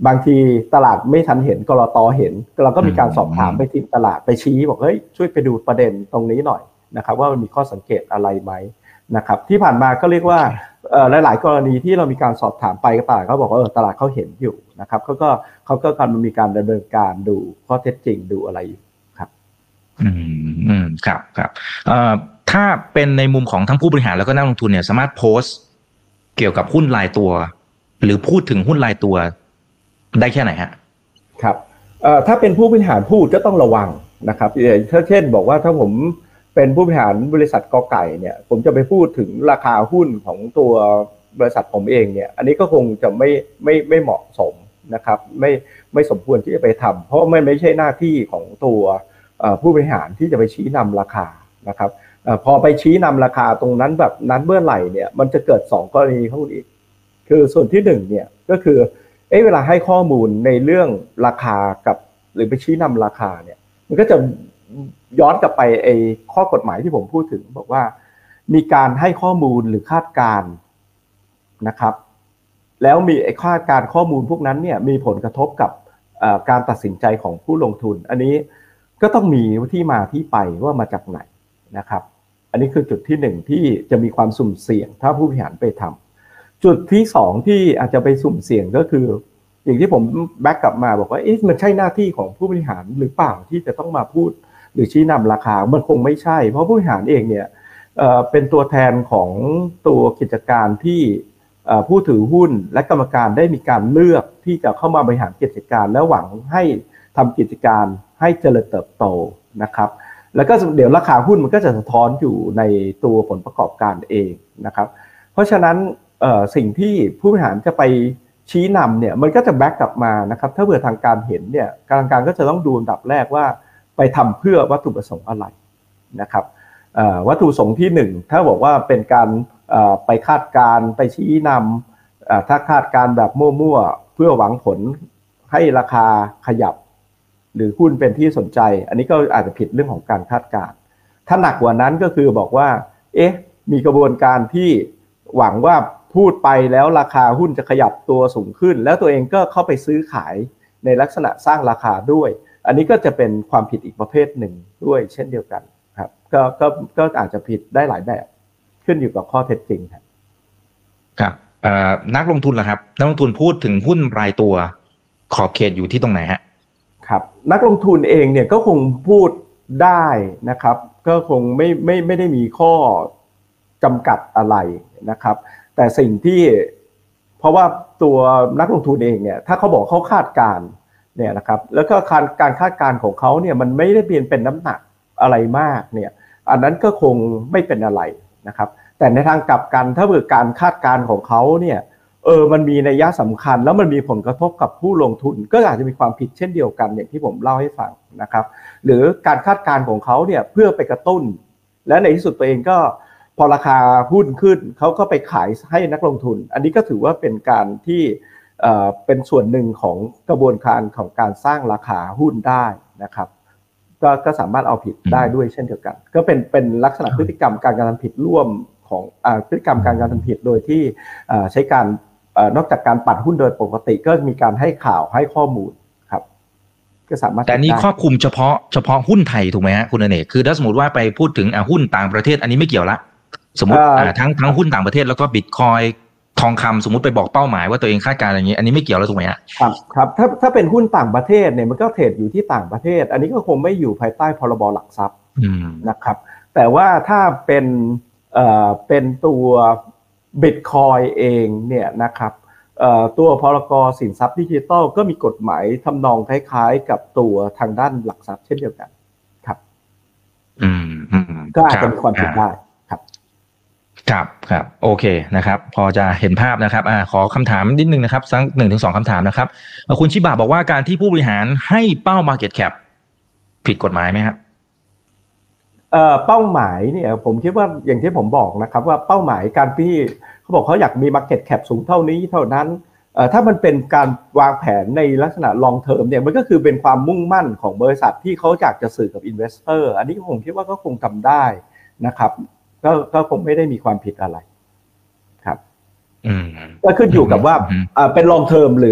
บางทีตลาดไม่ทันเห็นกลต.เห็นเราก็มีการสอบถามไปที่ตลาดไปชี้บอกเฮ้ยช่วยไปดูประเด็นตรงนี้หน่อยนะครับว่ามันมีข้อสังเกตอะไรไหมนะครับที่ผ่านมาก็เรียกว่าเอ่อหลายๆกรณีที่เรามีการสอบถามไปตลาดเขาบอกว่าเออตลาดเขาเห็นอยู่นะครับเขาก็เขาก็กำลังมีการดำเนินการดูข้อเท็จจริงดูอะไรอยู่ครับอืมอืมครับครับเอ่อถ้าเป็นในมุมของทั้งผู้บริหารแล้วก็นักลงทุนเนี่ยสามารถโพสต์เกี่ยวกับหุ้นรายตัวหรือพูดถึงหุ้นรายตัวได้แค่ไหนฮะครับเอ่อถ้าเป็นผู้บริหารพูดก็ต้องระวังนะครับถ้าเช่นบอกว่าถ้าผมเป็นผู้บริหารบริษัทกอไก่เนี่ยผมจะไปพูดถึงราคาหุ้นของตัวบริษัทผมเองเนี่ยอันนี้ก็คงจะไม่ไม่ไม่เหมาะสมนะครับไม่ไม่สมควรที่จะไปทำเพราะไม่ไม่ใช่หน้าที่ของตัวผู้บริหารที่จะไปชี้นำราคานะครับพอไปชี้นำราคาตรงนั้นแบบนั้นเมื่อไหร่เนี่ยมันจะเกิดสองกรณีเข้าอีกคือส่วนที่หนึ่งเนี่ยก็คือเอ๊ะเวลาให้ข้อมูลในเรื่องราคากับหรือไปชี้นำราคาเนี่ยมันก็จะย้อนกลับไปไอ้ข้อกฎหมายที่ผมพูดถึงบอกว่ามีการให้ข้อมูลหรือคาดการณ์นะครับแล้วมีไอ้คาดการณ์ข้อมูลพวกนั้นเนี่ยมีผลกระทบกับการตัดสินใจของผู้ลงทุนอันนี้ก็ต้องมีที่มาที่ไปว่ามาจากไหนนะครับอันนี้คือจุดที่หนึ่งที่จะมีความสุ่มเสี่ยงถ้าผู้บริหารไปทำจุดที่สองที่อาจจะไปสุ่มเสี่ยงก็คืออย่างที่ผมแบ็กกลับมาบอกว่าเอ๊ะมันใช่หน้าที่ของผู้บริหารหรือเปล่าที่จะต้องมาพูดหรือชี้นำราคามันคงไม่ใช่เพราะผู้บริหารเองเนี่ยเอ่อเป็นตัวแทนของตัวกิจการที่เอ่อผู้ถือหุ้นและกรรมการได้มีการเลือกที่จะเข้ามาบริหารกิจการและหวังให้ทำกิจการให้เจริญเติบโตนะครับแล้วก็เดี๋ยวราคาหุ้นมันก็จะสะท้อนอยู่ในตัวผลประกอบการเองนะครับเพราะฉะนั้นเอ่อสิ่งที่ผู้บริหารจะไปชี้นำเนี่ยมันก็จะแบ็กกลับมานะครับถ้าเผื่อทางการเห็นเนี่ยทางการก็จะต้องดูอันดับแรกว่าไปทำเพื่อวัตถุประสงค์อะไรนะครับวัตถุประสงค์ที่หนึ่งถ้าบอกว่าเป็นการไปคาดการไปชี้นำถ้าคาดการแบบมั่วๆเพื่อหวังผลให้ราคาขยับหรือหุ้นเป็นที่สนใจอันนี้ก็อาจจะผิดเรื่องของการคาดการถ้าหนักกว่านั้นก็คือบอกว่าเอ๊ะมีกระบวนการที่หวังว่าพูดไปแล้วราคาหุ้นจะขยับตัวสูงขึ้นแล้วตัวเองก็เข้าไปซื้อขายในลักษณะสร้างราคาด้วยอันนี้ก็จะเป็นความผิดอีกประเภทหนึ่งด้วยเช่นเดียวกันครับก็ก็ก็อาจจะผิดได้หลายแบบขึ้นอยู่กับข้อเท็จจริงครับครับนักลงทุนล่ะครับนักลงทุนพูดถึงหุ้นรายตัวขอบเขตอยู่ที่ตรงไหนฮะครับนักลงทุนเองเนี่ยก็คงพูดได้นะครับก็คงไม่ไม่ไม่ได้มีข้อจำกัดอะไรนะครับแต่สิ่งที่เพราะว่าตัวนักลงทุนเองเนี่ยถ้าเขาบอกเขาคาดการเนี่ยนะครับแล้วก็การการคาดการของเขาเนี่ยมันไม่ได้เปลี่ยนเป็นน้ำหนักอะไรมากเนี่ยอันนั้นก็คงไม่เป็นอะไรนะครับแต่ในทางกลับกันถ้าเกิดการคาดการของเขาเนี่ยเออมันมีนัยสำคัญแล้วมันมีผลกระทบกับผู้ลงทุนก็อาจจะมีความผิดเช่นเดียวกันอย่างที่ผมเล่าให้ฟังนะครับหรือการคาดการของเขาเนี่ยเพื่อไปกระตุ้นและในที่สุดตัวเองก็พอราคาหุ้นขึ้นเขาก็ไปขายให้นักลงทุนอันนี้ก็ถือว่าเป็นการที่เอ่อเป็นส่วนหนึ่งของกระบวนการของการสร้างราคาหุ้นได้นะครับก็ก็สามารถเอาผิดได้ด้วยเช่นเดียวกันก็เป็นเป็นลักษณะพฤติกรรมการกระทำผิดร่วมของอ่าพฤติกรรมการกระทำผิดโดยที่อ่าใช้การอ่านอกจากการปั่นหุ้นโดยปกติก็มีการให้ข่าวให้ข้อมูลครับก็สามารถแต่นี้ครอบคลุมเฉพาะเฉพาะหุ้นไทยถูกไหมฮะคุณอเนกคือถ้าสมมติว่าไปพูดถึงอ่าหุ้นต่างประเทศอันนี้ไม่เกี่ยวละสมมติอ่าทั้งทั้งหุ้นต่างประเทศแล้วก็บิตคอยทองคำสมมุติไปบอกเป้าหมายว่าตัวเองคาดการณ์อะไรอย่างนี้อันนี้ไม่เกี่ยวแล้วถูกไหมฮะครับครับถ้าถ้าเป็นหุ้นต่างประเทศเนี่ยมันก็เทรดอยู่ที่ต่างประเทศอันนี้ก็คงไม่อยู่ภายใต้พรบหลักทรัพย์นะครับแต่ว่าถ้าเป็นเอ่อเป็นตัวบิตคอยเองเนี่ยนะครับเอ่อตัวพรกสินทรัพย์ดิจิทัลก็มีกฎหมายทำนองคล้ายๆกับตัวทางด้านหลักทรัพย์เช่นเดียวกันครับอืมก็อาจจะมีความผิดได้ครับครับโอเคนะครับพอจะเห็นภาพนะครับอ่าขอคำถามนิดนึงนะครับสักหนึ่งถึงสองคำถามนะครับคุณชิบะบอกว่าการที่ผู้บริหารให้เป้า market cap ผิดกฎหมายไหมครับเอ่อเป้าหมายเนี่ยผมคิดว่าอย่างที่ผมบอกนะครับว่าเป้าหมายการที่เขาบอกเขาอยากมี market cap สูงเท่านี้เท่านั้นเอ่อถ้ามันเป็นการวางแผนในลักษณะ long term เนี่ยมันก็คือเป็นความมุ่งมั่นของบริษัทที่เขาอยากจะสื่อกับ investor อันนี้ผมคิดว่าก็คงทำได้นะครับก็ก็คงไม่ได้มีความผิดอะไรครับก็ขึ้นอยู่กับว่าเป็น long term หรือ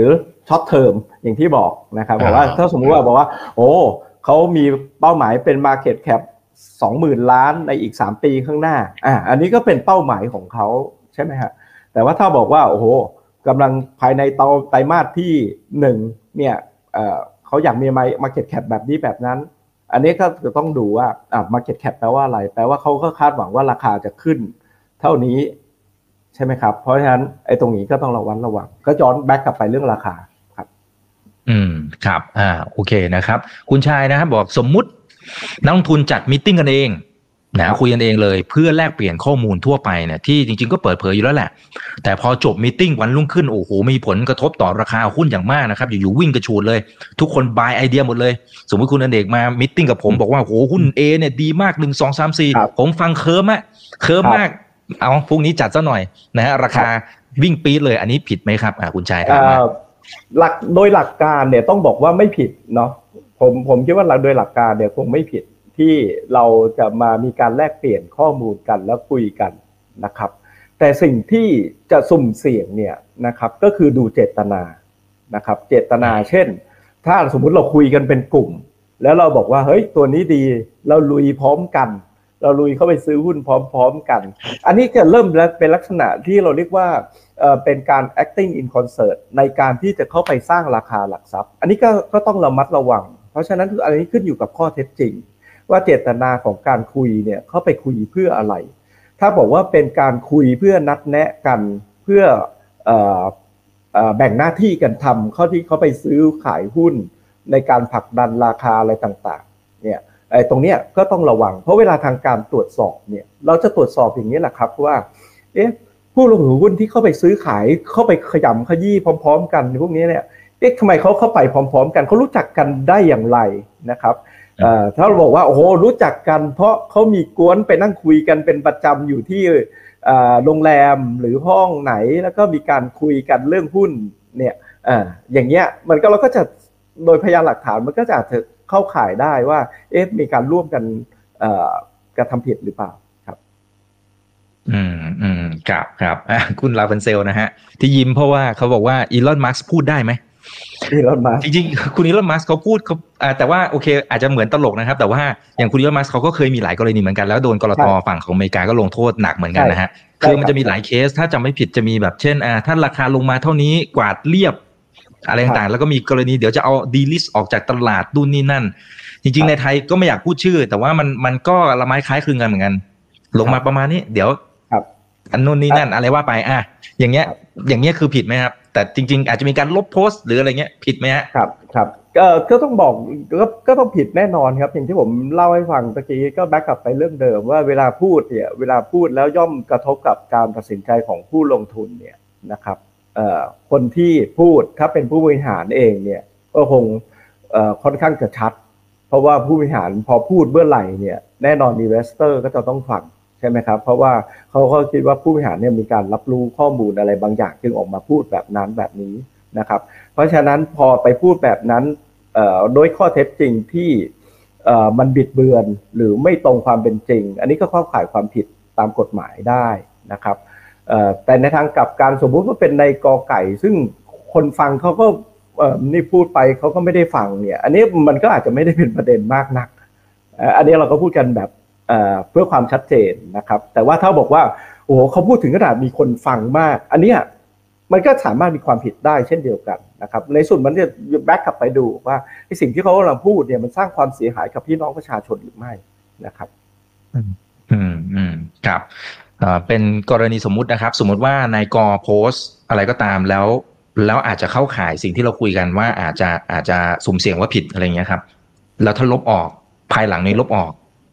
ช็อตเทอมอย่างที่บอกนะครับบอกว่าถ้าสมมุติว่าบอกว่าโอ้เขามีเป้าหมายเป็น market cap สองหมื่น ล้านในอีกสามปีข้างหน้าอ่ะอันนี้ก็เป็นเป้าหมายของเขาใช่ไหมฮะแต่ว่าถ้าบอกว่าโอ้โหกำลังภายในไตรมาสที่หนึ่งเนี่ยเอ่อเขาอยากมี market cap แบบนี้แบบนั้นอันนี้ก็จะต้องดูว่าอ่ะ market cap แปลว่าอะไรแปลว่าเขาก็คาดหวังว่าราคาจะขึ้นเท่านี้ใช่ไหมครับเพราะฉะนั้นไอ้ตรงนี้ก็ต้องระวังระวังก็ย้อนแบ็กกลับไปเรื่องราคาครับอืมครับอ่าโอเคนะครับคุณชายนะครับบอกสมมุตินักลงทุนจัดมีตติ้งกันเองนะคุยกันเองเลยเพื่อแลกเปลี่ยนข้อมูลทั่วไปเนี่ยที่จริงๆก็เปิดเผยอยู่แล้วแหละแต่พอจบมีตติ้งวันรุ่งขึ้นโอ้โหมีผลกระทบต่อราคาหุ้นอย่างมากนะครับอยู่ๆวิ่งกระฉูดเลยทุกคนบายไอเดียหมดเลยสมมติคุณอเนกมามีตติ้งกับผมบอกว่าโอ้โหหุ้น A เนี่ยดีมากหนึ่ง สอง สาม สี่ผมฟังเคิร์มอะเคิร์มมากเอาพรุ่งนี้จัดซะหน่อยนะฮะราคาวิ่งปี๊ดเลยอันนี้ผิดไหมครับอ่าคุณชายครับหลักโดยหลักการเนี่ยต้องบอกว่าไม่ผิดเนาะผมผมคิดว่าหลักโดยหลักการเนี่ยคงไม่ผิดที่เราจะมามีการแลกเปลี่ยนข้อมูลกันแล้วคุยกันนะครับแต่สิ่งที่จะสุ่มเสี่ยงเนี่ยนะครับก็คือดูเจตนานะครับเจตนาเช่นถ้าสมมุติเราคุยกันเป็นกลุ่มแล้วเราบอกว่าเฮ้ยตัวนี้ดีเราลุยพร้อมกันเราลุยเข้าไปซื้อหุ้นพร้อมๆกันอันนี้จะเริ่มเป็นลักษณะที่เราเรียกว่าเอ่อเป็นการ acting in concert ในการที่จะเข้าไปสร้างราคาหลักทรัพย์อันนี้ก็ก็ต้องระมัดระวังเพราะฉะนั้นอันนี้ขึ้นอยู่กับข้อเท็จจริงว่าเจตนาของการคุยเนี่ยเข้าไปคุยเพื่ออะไรถ้าบอกว่าเป็นการคุยเพื่อนัดแนะกันเพื่อเอ่อเอ่อแบ่งหน้าที่กันทำเข้าที่เขาไปซื้อขายหุ้นในการผลักดันราคาอะไรต่างๆเนี่ยไอ้ตรงเนี้ยก็ต้องระวังเพราะเวลาทางการตรวจสอบเนี่ยเราจะตรวจสอบอย่างนี้แหละครับว่าเอ๊ะผู้ลงทุนหุ้นที่เข้าไปซื้อขายเข้าไปขยำขยี้พร้อมๆกันพวกนี้เนี่ยเอ๊ะทำไมเขาเข้าไปพร้อมๆกันเขารู้จักกันได้อย่างไรนะครับเอ่อถ้าเราบอกว่าโอ้โหรู้จักกันเพราะเขามีกวนไปนั่งคุยกันเป็นประจำอยู่ที่เอ่อโรงแรมหรือห้องไหนแล้วก็มีการคุยกันเรื่องหุ้นเนี่ยเอ่ออย่างเงี้ยมันก็เราก็จะโดยพยานหลักฐานมันก็จะอาจจะเข้าข่ายได้ว่าเอ๊ะมีการร่วมกันเอ่อกระทำผิดหรือเปล่าครับอืมอืมครับครับอ่ะคุณลาเฟนเซลนะฮะที่ยิ้มเพราะว่าเขาบอกว่าอีลอนมัสก์พูดได้ไหมอีลอนมัสก์จริงๆคุณอีลอนมัสก์เขาพูดเขาอ่าแต่ว่าโอเคอาจจะเหมือนตลกนะครับแต่ว่าอย่างคุณอีลอนมัสก์เขาก็เคยมีหลายกรณีเหมือนกันแล้วโดนกลตฝั่งของอเมริกาก็ลงโทษหนักเหมือนกันนะฮะคือมันจะมีหลายเคสถ้าจำไม่ผิดจะมีแบบเช่นอ่าถ้าราคาลงมาเท่านี้กวาดเรียบอะไรต่างๆแล้วก็มีกรณีเดี๋ยวจะเอาดีลิสต์ออกจากตลาดดุนนี่นั่นจริงๆในไทยก็ไม่อยากพูดชื่อแต่ว่ามันมันก็ละไม้คล้ายคลึงกันเหมือนกันลงมาประมาณนี้เดี๋ยวอันนู้นนี่นั่นอะไรว่าไปอ่ะอย่างเงี้ยอย่างเงี้ยคือผิดไหมครับแต่จริงๆอาจจะมีการลบโพสต์หรืออะไรเงี้ยผิดไหมฮะครับครับก็ก็ต้องบอกก็ก็ต้องผิดแน่นอนครับอย่างที่ผมเล่าให้ฟังตะกี้ก็แบ็กกลับไปเรื่องเดิมว่าเวลาพูดเนี่ยเวลาพูดแล้วย่อมกระทบกับการตัดสินใจของผู้ลงทุนเนี่ยนะครับเอ่อคนที่พูดถ้าเป็นผู้บริหารเองเนี่ยก็คงเอ่อค่อนข้างจะชัดเพราะว่าผู้บริหารพอพูดเมื่อไหร่เนี่ยแน่นอนอินเวสเตอร์ก็จะต้องฟังใช่ไหมครับเพราะว่าเขาเขาคิดว่าผู้บริหารเนี่ยมีการรับรู้ข้อมูลอะไรบางอย่างจึงออกมาพูดแบบนั้นแบบนี้นะครับเพราะฉะนั้นพอไปพูดแบบนั้นเอ่อโดยข้อเท็จจริงที่เอ่อมันบิดเบือนหรือไม่ตรงความเป็นจริงอันนี้ก็เข้าข่ายความผิดตามกฎหมายได้นะครับเอ่อแต่ในทางกลับกันสมมุติว่าเป็นในกอไก่ซึ่งคนฟังเขาก็เอ่อนี่พูดไปเขาก็ไม่ได้ฟังเนี่ยอันนี้มันก็อาจจะไม่ได้เป็นประเด็นมากนักอันนี้เราก็พูดกันแบบเอ่อเพื่อความชัดเจนนะครับแต่ว่าถ้าบอกว่าโอ้โหเขาพูดถึงขนาดมีคนฟังมากอันเนี้ยมันก็สามารถมีความผิดได้เช่นเดียวกันนะครับในส่วนมันจะแบ็กกลับไปดูว่าไอ้สิ่งที่เขากำลังพูดเนี่ยมันสร้างความเสียหายกับพี่น้องประชาชนหรือไม่นะครับอืมอืมอืมครับเอ่อเป็นกรณีสมมุตินะครับสมมุติว่านายกโพสต์อะไรก็ตามแล้วแล้วอาจจะเข้าข่ายสิ่งที่เราคุยกันว่าอาจจะอาจจะสุ่มเสี่ยงว่าผิดอะไรเงี้ยครับแล้วถ้าลบออกภายหลังนี้ลบออก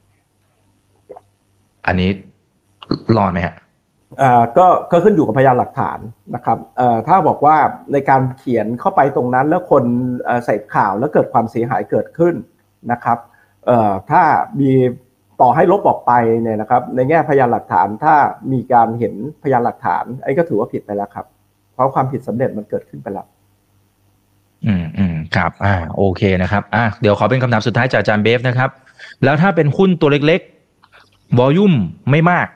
อันนี้รอดไหมฮะอ่าก็ก็ขึ้นอยู่กับพยานหลักฐานนะครับเอ่อถ้าบอกว่าในการเขียนเข้าไปตรงนั้นแล้วคนเอ่อใส่ข่าวแล้วเกิดความเสียหายเกิดขึ้นนะครับเอ่อถ้ามีต่อให้ลบออกไปเนี่ยนะครับในแง่พยานหลักฐานถ้ามีการเห็นพยานหลักฐานไอ้ก็ถือว่าผิดไปแล้วครับเพราะความผิดสำเร็จมันเกิดขึ้นไปแล้วอืมอืมครับอ่าโอเคนะครับอ่ะเดี๋ยวขอเป็นคำถามสุดท้ายจากอาจารย์เบฟนะครับแล้วถ้าเป็นหุ้นตัวเล็กๆวอลลุ่มไม่มาก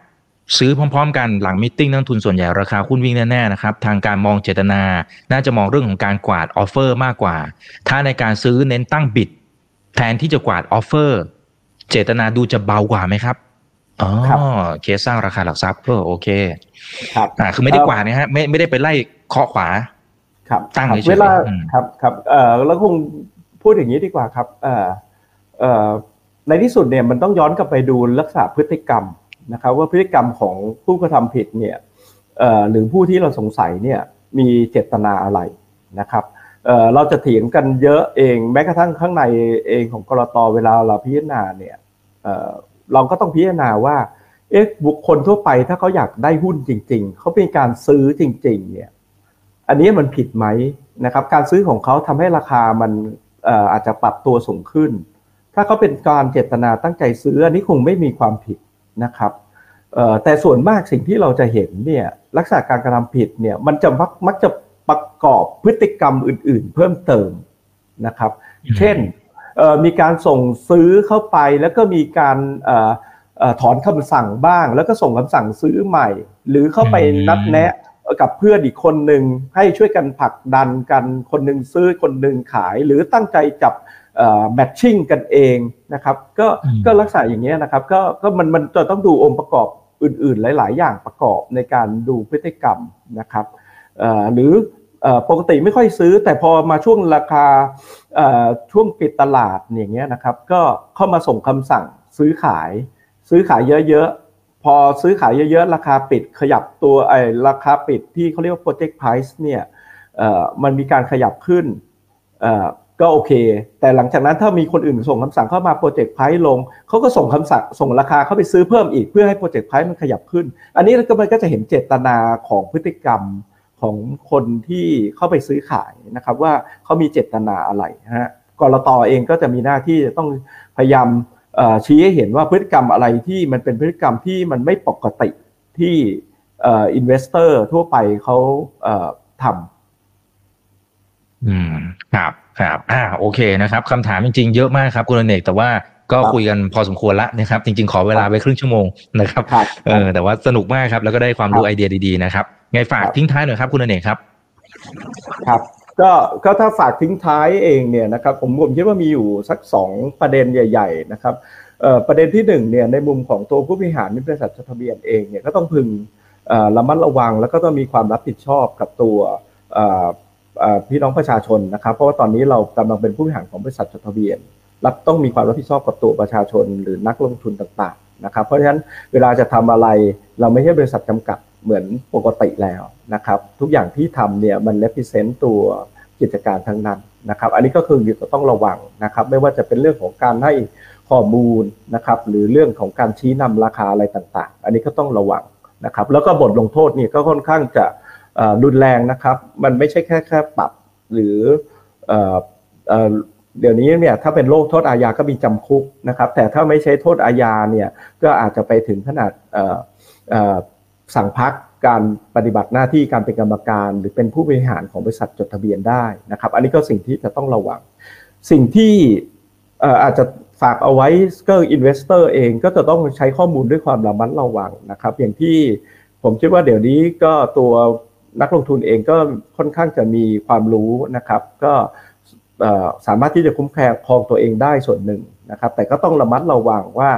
ซื้อพร้อมๆกันหลังมีตติ้งนักทุนส่วนใหญ่ราคาหุ้นวิ่งแน่ๆนะครับทางการมองเจตนาน่าจะมองเรื่องของการกวาดออฟเฟอร์มากกว่าถ้าในการซื้อเน้นตั้งบิดแทนที่จะกวาดออฟเฟอร์เจตนาดูจะเบากว่าไหมครับอ๋อเคสสร้างราคาหลักทรัพย์ก็โอเคครับอ่าคือไม่ได้กวาดนะฮะไม่ไม่ได้ไปไล่เคาะขวาครับตั้งเฉยๆเวลาครับครับเอ่อแล้วคงพูดอย่างนี้ดีกว่าครับเอ่อเอ่อในที่สุดเนี่ยมันต้องย้อนกลับไปดูลักษณะพฤติกรรมนะครับว่าพฤติกรรมของผู้กระทำผิดเนี่ยเอ่อหรือผู้ที่เราสงสัยเนี่ยมีเจตนาอะไรนะครับเอ่อเราจะเถียงกันเยอะเองแม้กระทั่งข้างในเองของกลต.เวลาเราพิจารณาเนี่ยเอ่อเราก็ต้องพิจารณาว่าเอ๊ะบุคคลทั่วไปถ้าเขาอยากได้หุ้นจริงๆเขาเป็นการซื้อจริงๆเนี่ยอันนี้มันผิดไหมนะครับการซื้อของเขาทำให้ราคามันเอ่ออาจจะปรับตัวสูงขึ้นถ้าเขาเป็นการเจตนาตั้งใจซื้ออันนี้คงไม่มีความผิดนะครับเอ่อแต่ส่วนมากสิ่งที่เราจะเห็นเนี่ยลักษณะการกระทำผิดเนี่ยมันจะมักมักจะประกอบพฤติกรรมอื่นๆเพิ่มเติมนะครับเช่นเอ่อมีการส่งซื้อเข้าไปแล้วก็มีการเอ่อเอ่อถอนคำสั่งบ้างแล้วก็ส่งคำสั่งซื้อใหม่หรือเข้าไปนัดแนะกับเพื่อนอีกคนหนึ่งให้ช่วยกันผลักดันกันคนหนึ่งซื้อคนหนึ่งขายหรือตั้งใจจับแมทชิ่งกันเองนะครับก็ก็ลักษณะอย่างนี้นะครับก็ก็มันมันจะต้องดูองค์ประกอบอื่นๆหลายๆอย่างประกอบในการดูพฤติกรรมนะครับหรือปกติไม่ค่อยซื้อแต่พอมาช่วงราคาช่วงปิดตลาดอย่างเงี้ยนะครับก็เข้ามาส่งคำสั่งซื้อขายซื้อขายเยอะๆพอซื้อขายเยอะๆราคาปิดขยับตัวไอ้ราคาปิดที่เขาเรียกว่า project price เนี่ยมันมีการขยับขึ้นก็โอเคแต่หลังจากนั้นถ้ามีคนอื่นส่งคำสั่งเข้ามาโปรเจกต์ไพรซ์ลงเขาก็ส่งคำสั่งส่งราคาเข้าไปซื้อเพิ่มอีกเพื่อให้โปรเจกต์ไพรซ์มันขยับขึ้นอันนี้ก็มันก็จะเห็นเจตนาของพฤติกรรมของคนที่เข้าไปซื้อขายนะครับว่าเขามีเจตนาอะไรฮะกลต.เองก็จะมีหน้าที่ต้องพยายามชี้ให้เห็นว่าพฤติกรรมอะไรที่มันเป็นพฤติกรรมที่มันไม่ปกติที่อินเวสเตอร์ทั่วไปเขาทำอืมครับครับอ่าโอเคนะครับคำถามจริงๆเยอะมากครับคุณอเนกแต่ว่าก็คุยกันพอสมควรละนะครับจริงๆขอเวลาไว้ครึ่งชั่วโมงนะครับเออแต่ว่าสนุกมากครับแล้วก็ได้ความรู้ไอเดียดีๆนะครับไงฝากทิ้งท้ายหน่อยครับคุณอเนกครับครับก็ก็ถ้าฝากทิ้งท้ายเองเนี่ยนะครับผมผมคิดว่ามีอยู่สักสองประเด็นใหญ่ๆนะครับเอ่อประเด็นที่หนึ่งเนี่ยในมุมของตัวผู้บริหารบริษัทจดทะเบียนเองเนี่ยก็ต้องพึงเอ่อระมัดระวังแล้วก็ต้องมีความรับผิดชอบกับตัวเอ่อพี่น้องประชาชนนะครับเพราะว่าตอนนี้เรากำลังเป็นผู้บริหารของบริษัทจดทะเบียนรับต้องมีความรับผิดชอบกับตัวประชาชนหรือนักลงทุนต่างๆนะครับเพราะฉะนั้นเวลาจะทำอะไรเราไม่ใช่บริษัทจำกัดเหมือนปกติแล้วนะครับทุกอย่างที่ทำเนี่ยมัน represent ตัวกิจการทั้งนั้นนะครับอันนี้ก็คือต้องระวังนะครับไม่ว่าจะเป็นเรื่องของการให้ข้อมูลนะครับหรือเรื่องของการชี้นำราคาอะไรต่างๆอันนี้ก็ต้องระวังนะครับแล้วก็บทลงโทษนี่ก็ค่อนข้างจะรุนแรงนะครับมันไม่ใช่แค่แค่ปรับหรือเอ่อเอ่อเดี๋ยวนี้เนี่ยถ้าเป็นโทษอาญาก็มีจำคุกนะครับแต่ถ้าไม่ใช่โทษอาญาเนี่ยก็อาจจะไปถึงขนาดเอ่อเอ่อสั่งพักการปฏิบัติหน้าที่การเป็นกรรมการหรือเป็นผู้บริหารของบริษัทจดทะเบียนได้นะครับอันนี้ก็สิ่งที่จะต้องระวังสิ่งที่เอ่ออาจจะฝากเอาไว้ก็อินเวสเตอร์เองก็จะต้องใช้ข้อมูลด้วยความระมัดระวังนะครับอย่างที่ผมคิดว่าเดี๋ยวนี้ก็ตัวนักลงทุนเองก็ค่อนข้างจะมีความรู้นะครับก็สามารถที่จะคุ้มครองตัวเองได้ส่วนหนึ่งนะครับแต่ก็ต้องระมัดระวังว่า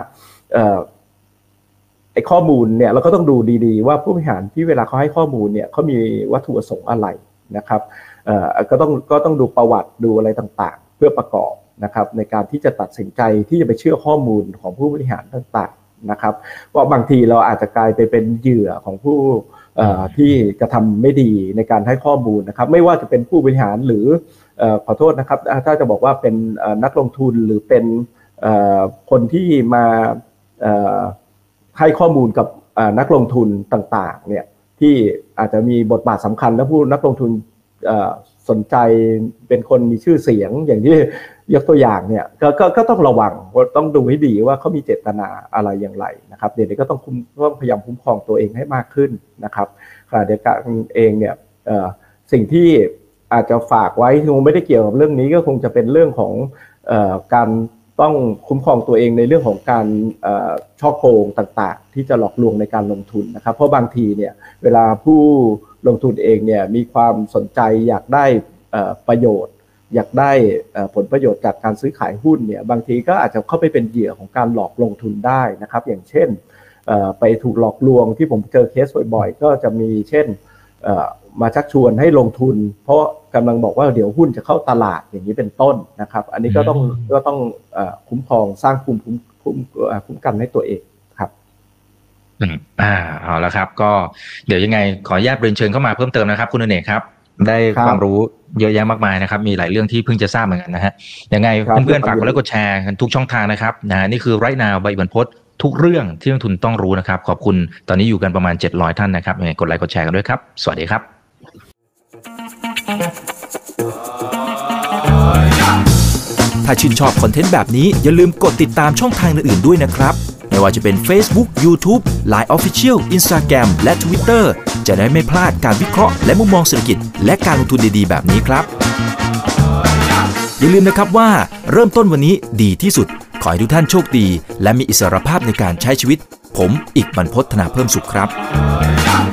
ไอ้ข้อมูลเนี่ยเราก็ต้องดูดีๆว่าผู้บริหารที่เวลาเขาให้ข้อมูลเนี่ยเขามีวัตถุประสงค์อะไรนะครับก็ต้องก็ต้องดูประวัติดูอะไรต่างๆเพื่อประกอบนะครับในการที่จะตัดสินใจที่จะไปเชื่อข้อมูลของผู้บริหารต่างๆนะครับเพราะบางทีเราอาจจะกลายไปเป็นเหยื่อของผู้ที่กระทำไม่ดีในการให้ข้อมูลนะครับไม่ว่าจะเป็นผู้บริหารหรือขอโทษนะครับถ้าจะบอกว่าเป็นนักลงทุนหรือเป็นคนที่มาให้ข้อมูลกับนักลงทุนต่างๆเนี่ยที่อาจจะมีบทบาทสำคัญและผู้นักลงทุนสนใจเป็นคนมีชื่อเสียงอย่างที่ยกตัวอย่างเนี่ยก็ก็ก็ต้องระวังต้องดูให้ดีว่าเขามีเจตนาอะไรอย่างไรนะครับเดี๋ยวนี้ก็ต้องคุ้มต้องพยายามคุ้มครองตัวเองให้มากขึ้นนะครับขณะเดียวกันเองเนี่ยสิ่งที่อาจจะฝากไว้คงไม่ได้เกี่ยวกับเรื่องนี้ก็คงจะเป็นเรื่องของเอ่อการต้องคุ้มครองตัวเองในเรื่องของการช่อโกงต่างๆที่จะหลอกลวงในการลงทุนนะครับเพราะบางทีเนี่ยเวลาผู้ลงทุนเองเนี่ยมีความสนใจอยากได้ประโยชน์อยากได้ผลประโยชน์จากการซื้อขายหุ้นเนี่ยบางทีก็อาจจะเข้าไปเป็นเหยื่อของการหลอกลงทุนได้นะครับอย่างเช่นไปถูกหลอกลวงที่ผมเจอเคสบ่อยๆก็จะมีเช่นมาชักชวนให้ลงทุนเพราะกำลังบอกว่าเดี๋ยวหุ้นจะเข้าตลาดอย่างนี้เป็นต้นนะครับอันนี้ก็ต้องก็ต้องคุ้มครองสร้างภูมิคุ้มคุ้มคุ้มกันให้ตัวเองครับอ่าเอาละครับก็เดี๋ยวยังไงขออนุญาตเรียนเชิญเข้ามาเพิ่มเติมนะครับคุณอเนกครับได้ความรู้เยอะแยะมากมายนะครับมีหลายเรื่องที่เพิ่งจะทราบเหมือนกันนะฮะยังไงเพื่อนๆฝากกดไลค์กดแชร์กันทุกช่องทางนะครับนะนี่คือไรท์นาวใบบรรพตทุกเรื่องที่นักทุนต้องรู้นะครับขอบคุณตอนนี้อยู่กันประมาณเจ็ดร้อยท่านนะครับยังไงกดไลค์กดแชร์กันด้วยครับสวัสดีครับถ้าชื่นชอบคอนเทนต์แบบนี้อย่าลืมกดติดตามช่องทางอื่นๆด้วยนะครับไม่ว่าจะเป็น Facebook, YouTube, ไลน์ Official, Instagram และ Twitter จะได้ไม่พลาดการวิเคราะห์และมุมมองเศรษฐกิจและการลงทุนดีๆแบบนี้ครับอย่าลืมนะครับว่าเริ่มต้นวันนี้ดีที่สุดขอให้ทุกท่านโชคดีและมีอิสรภาพในการใช้ชีวิตผมอีกบรรพต ธนาเพิ่มสุขครับ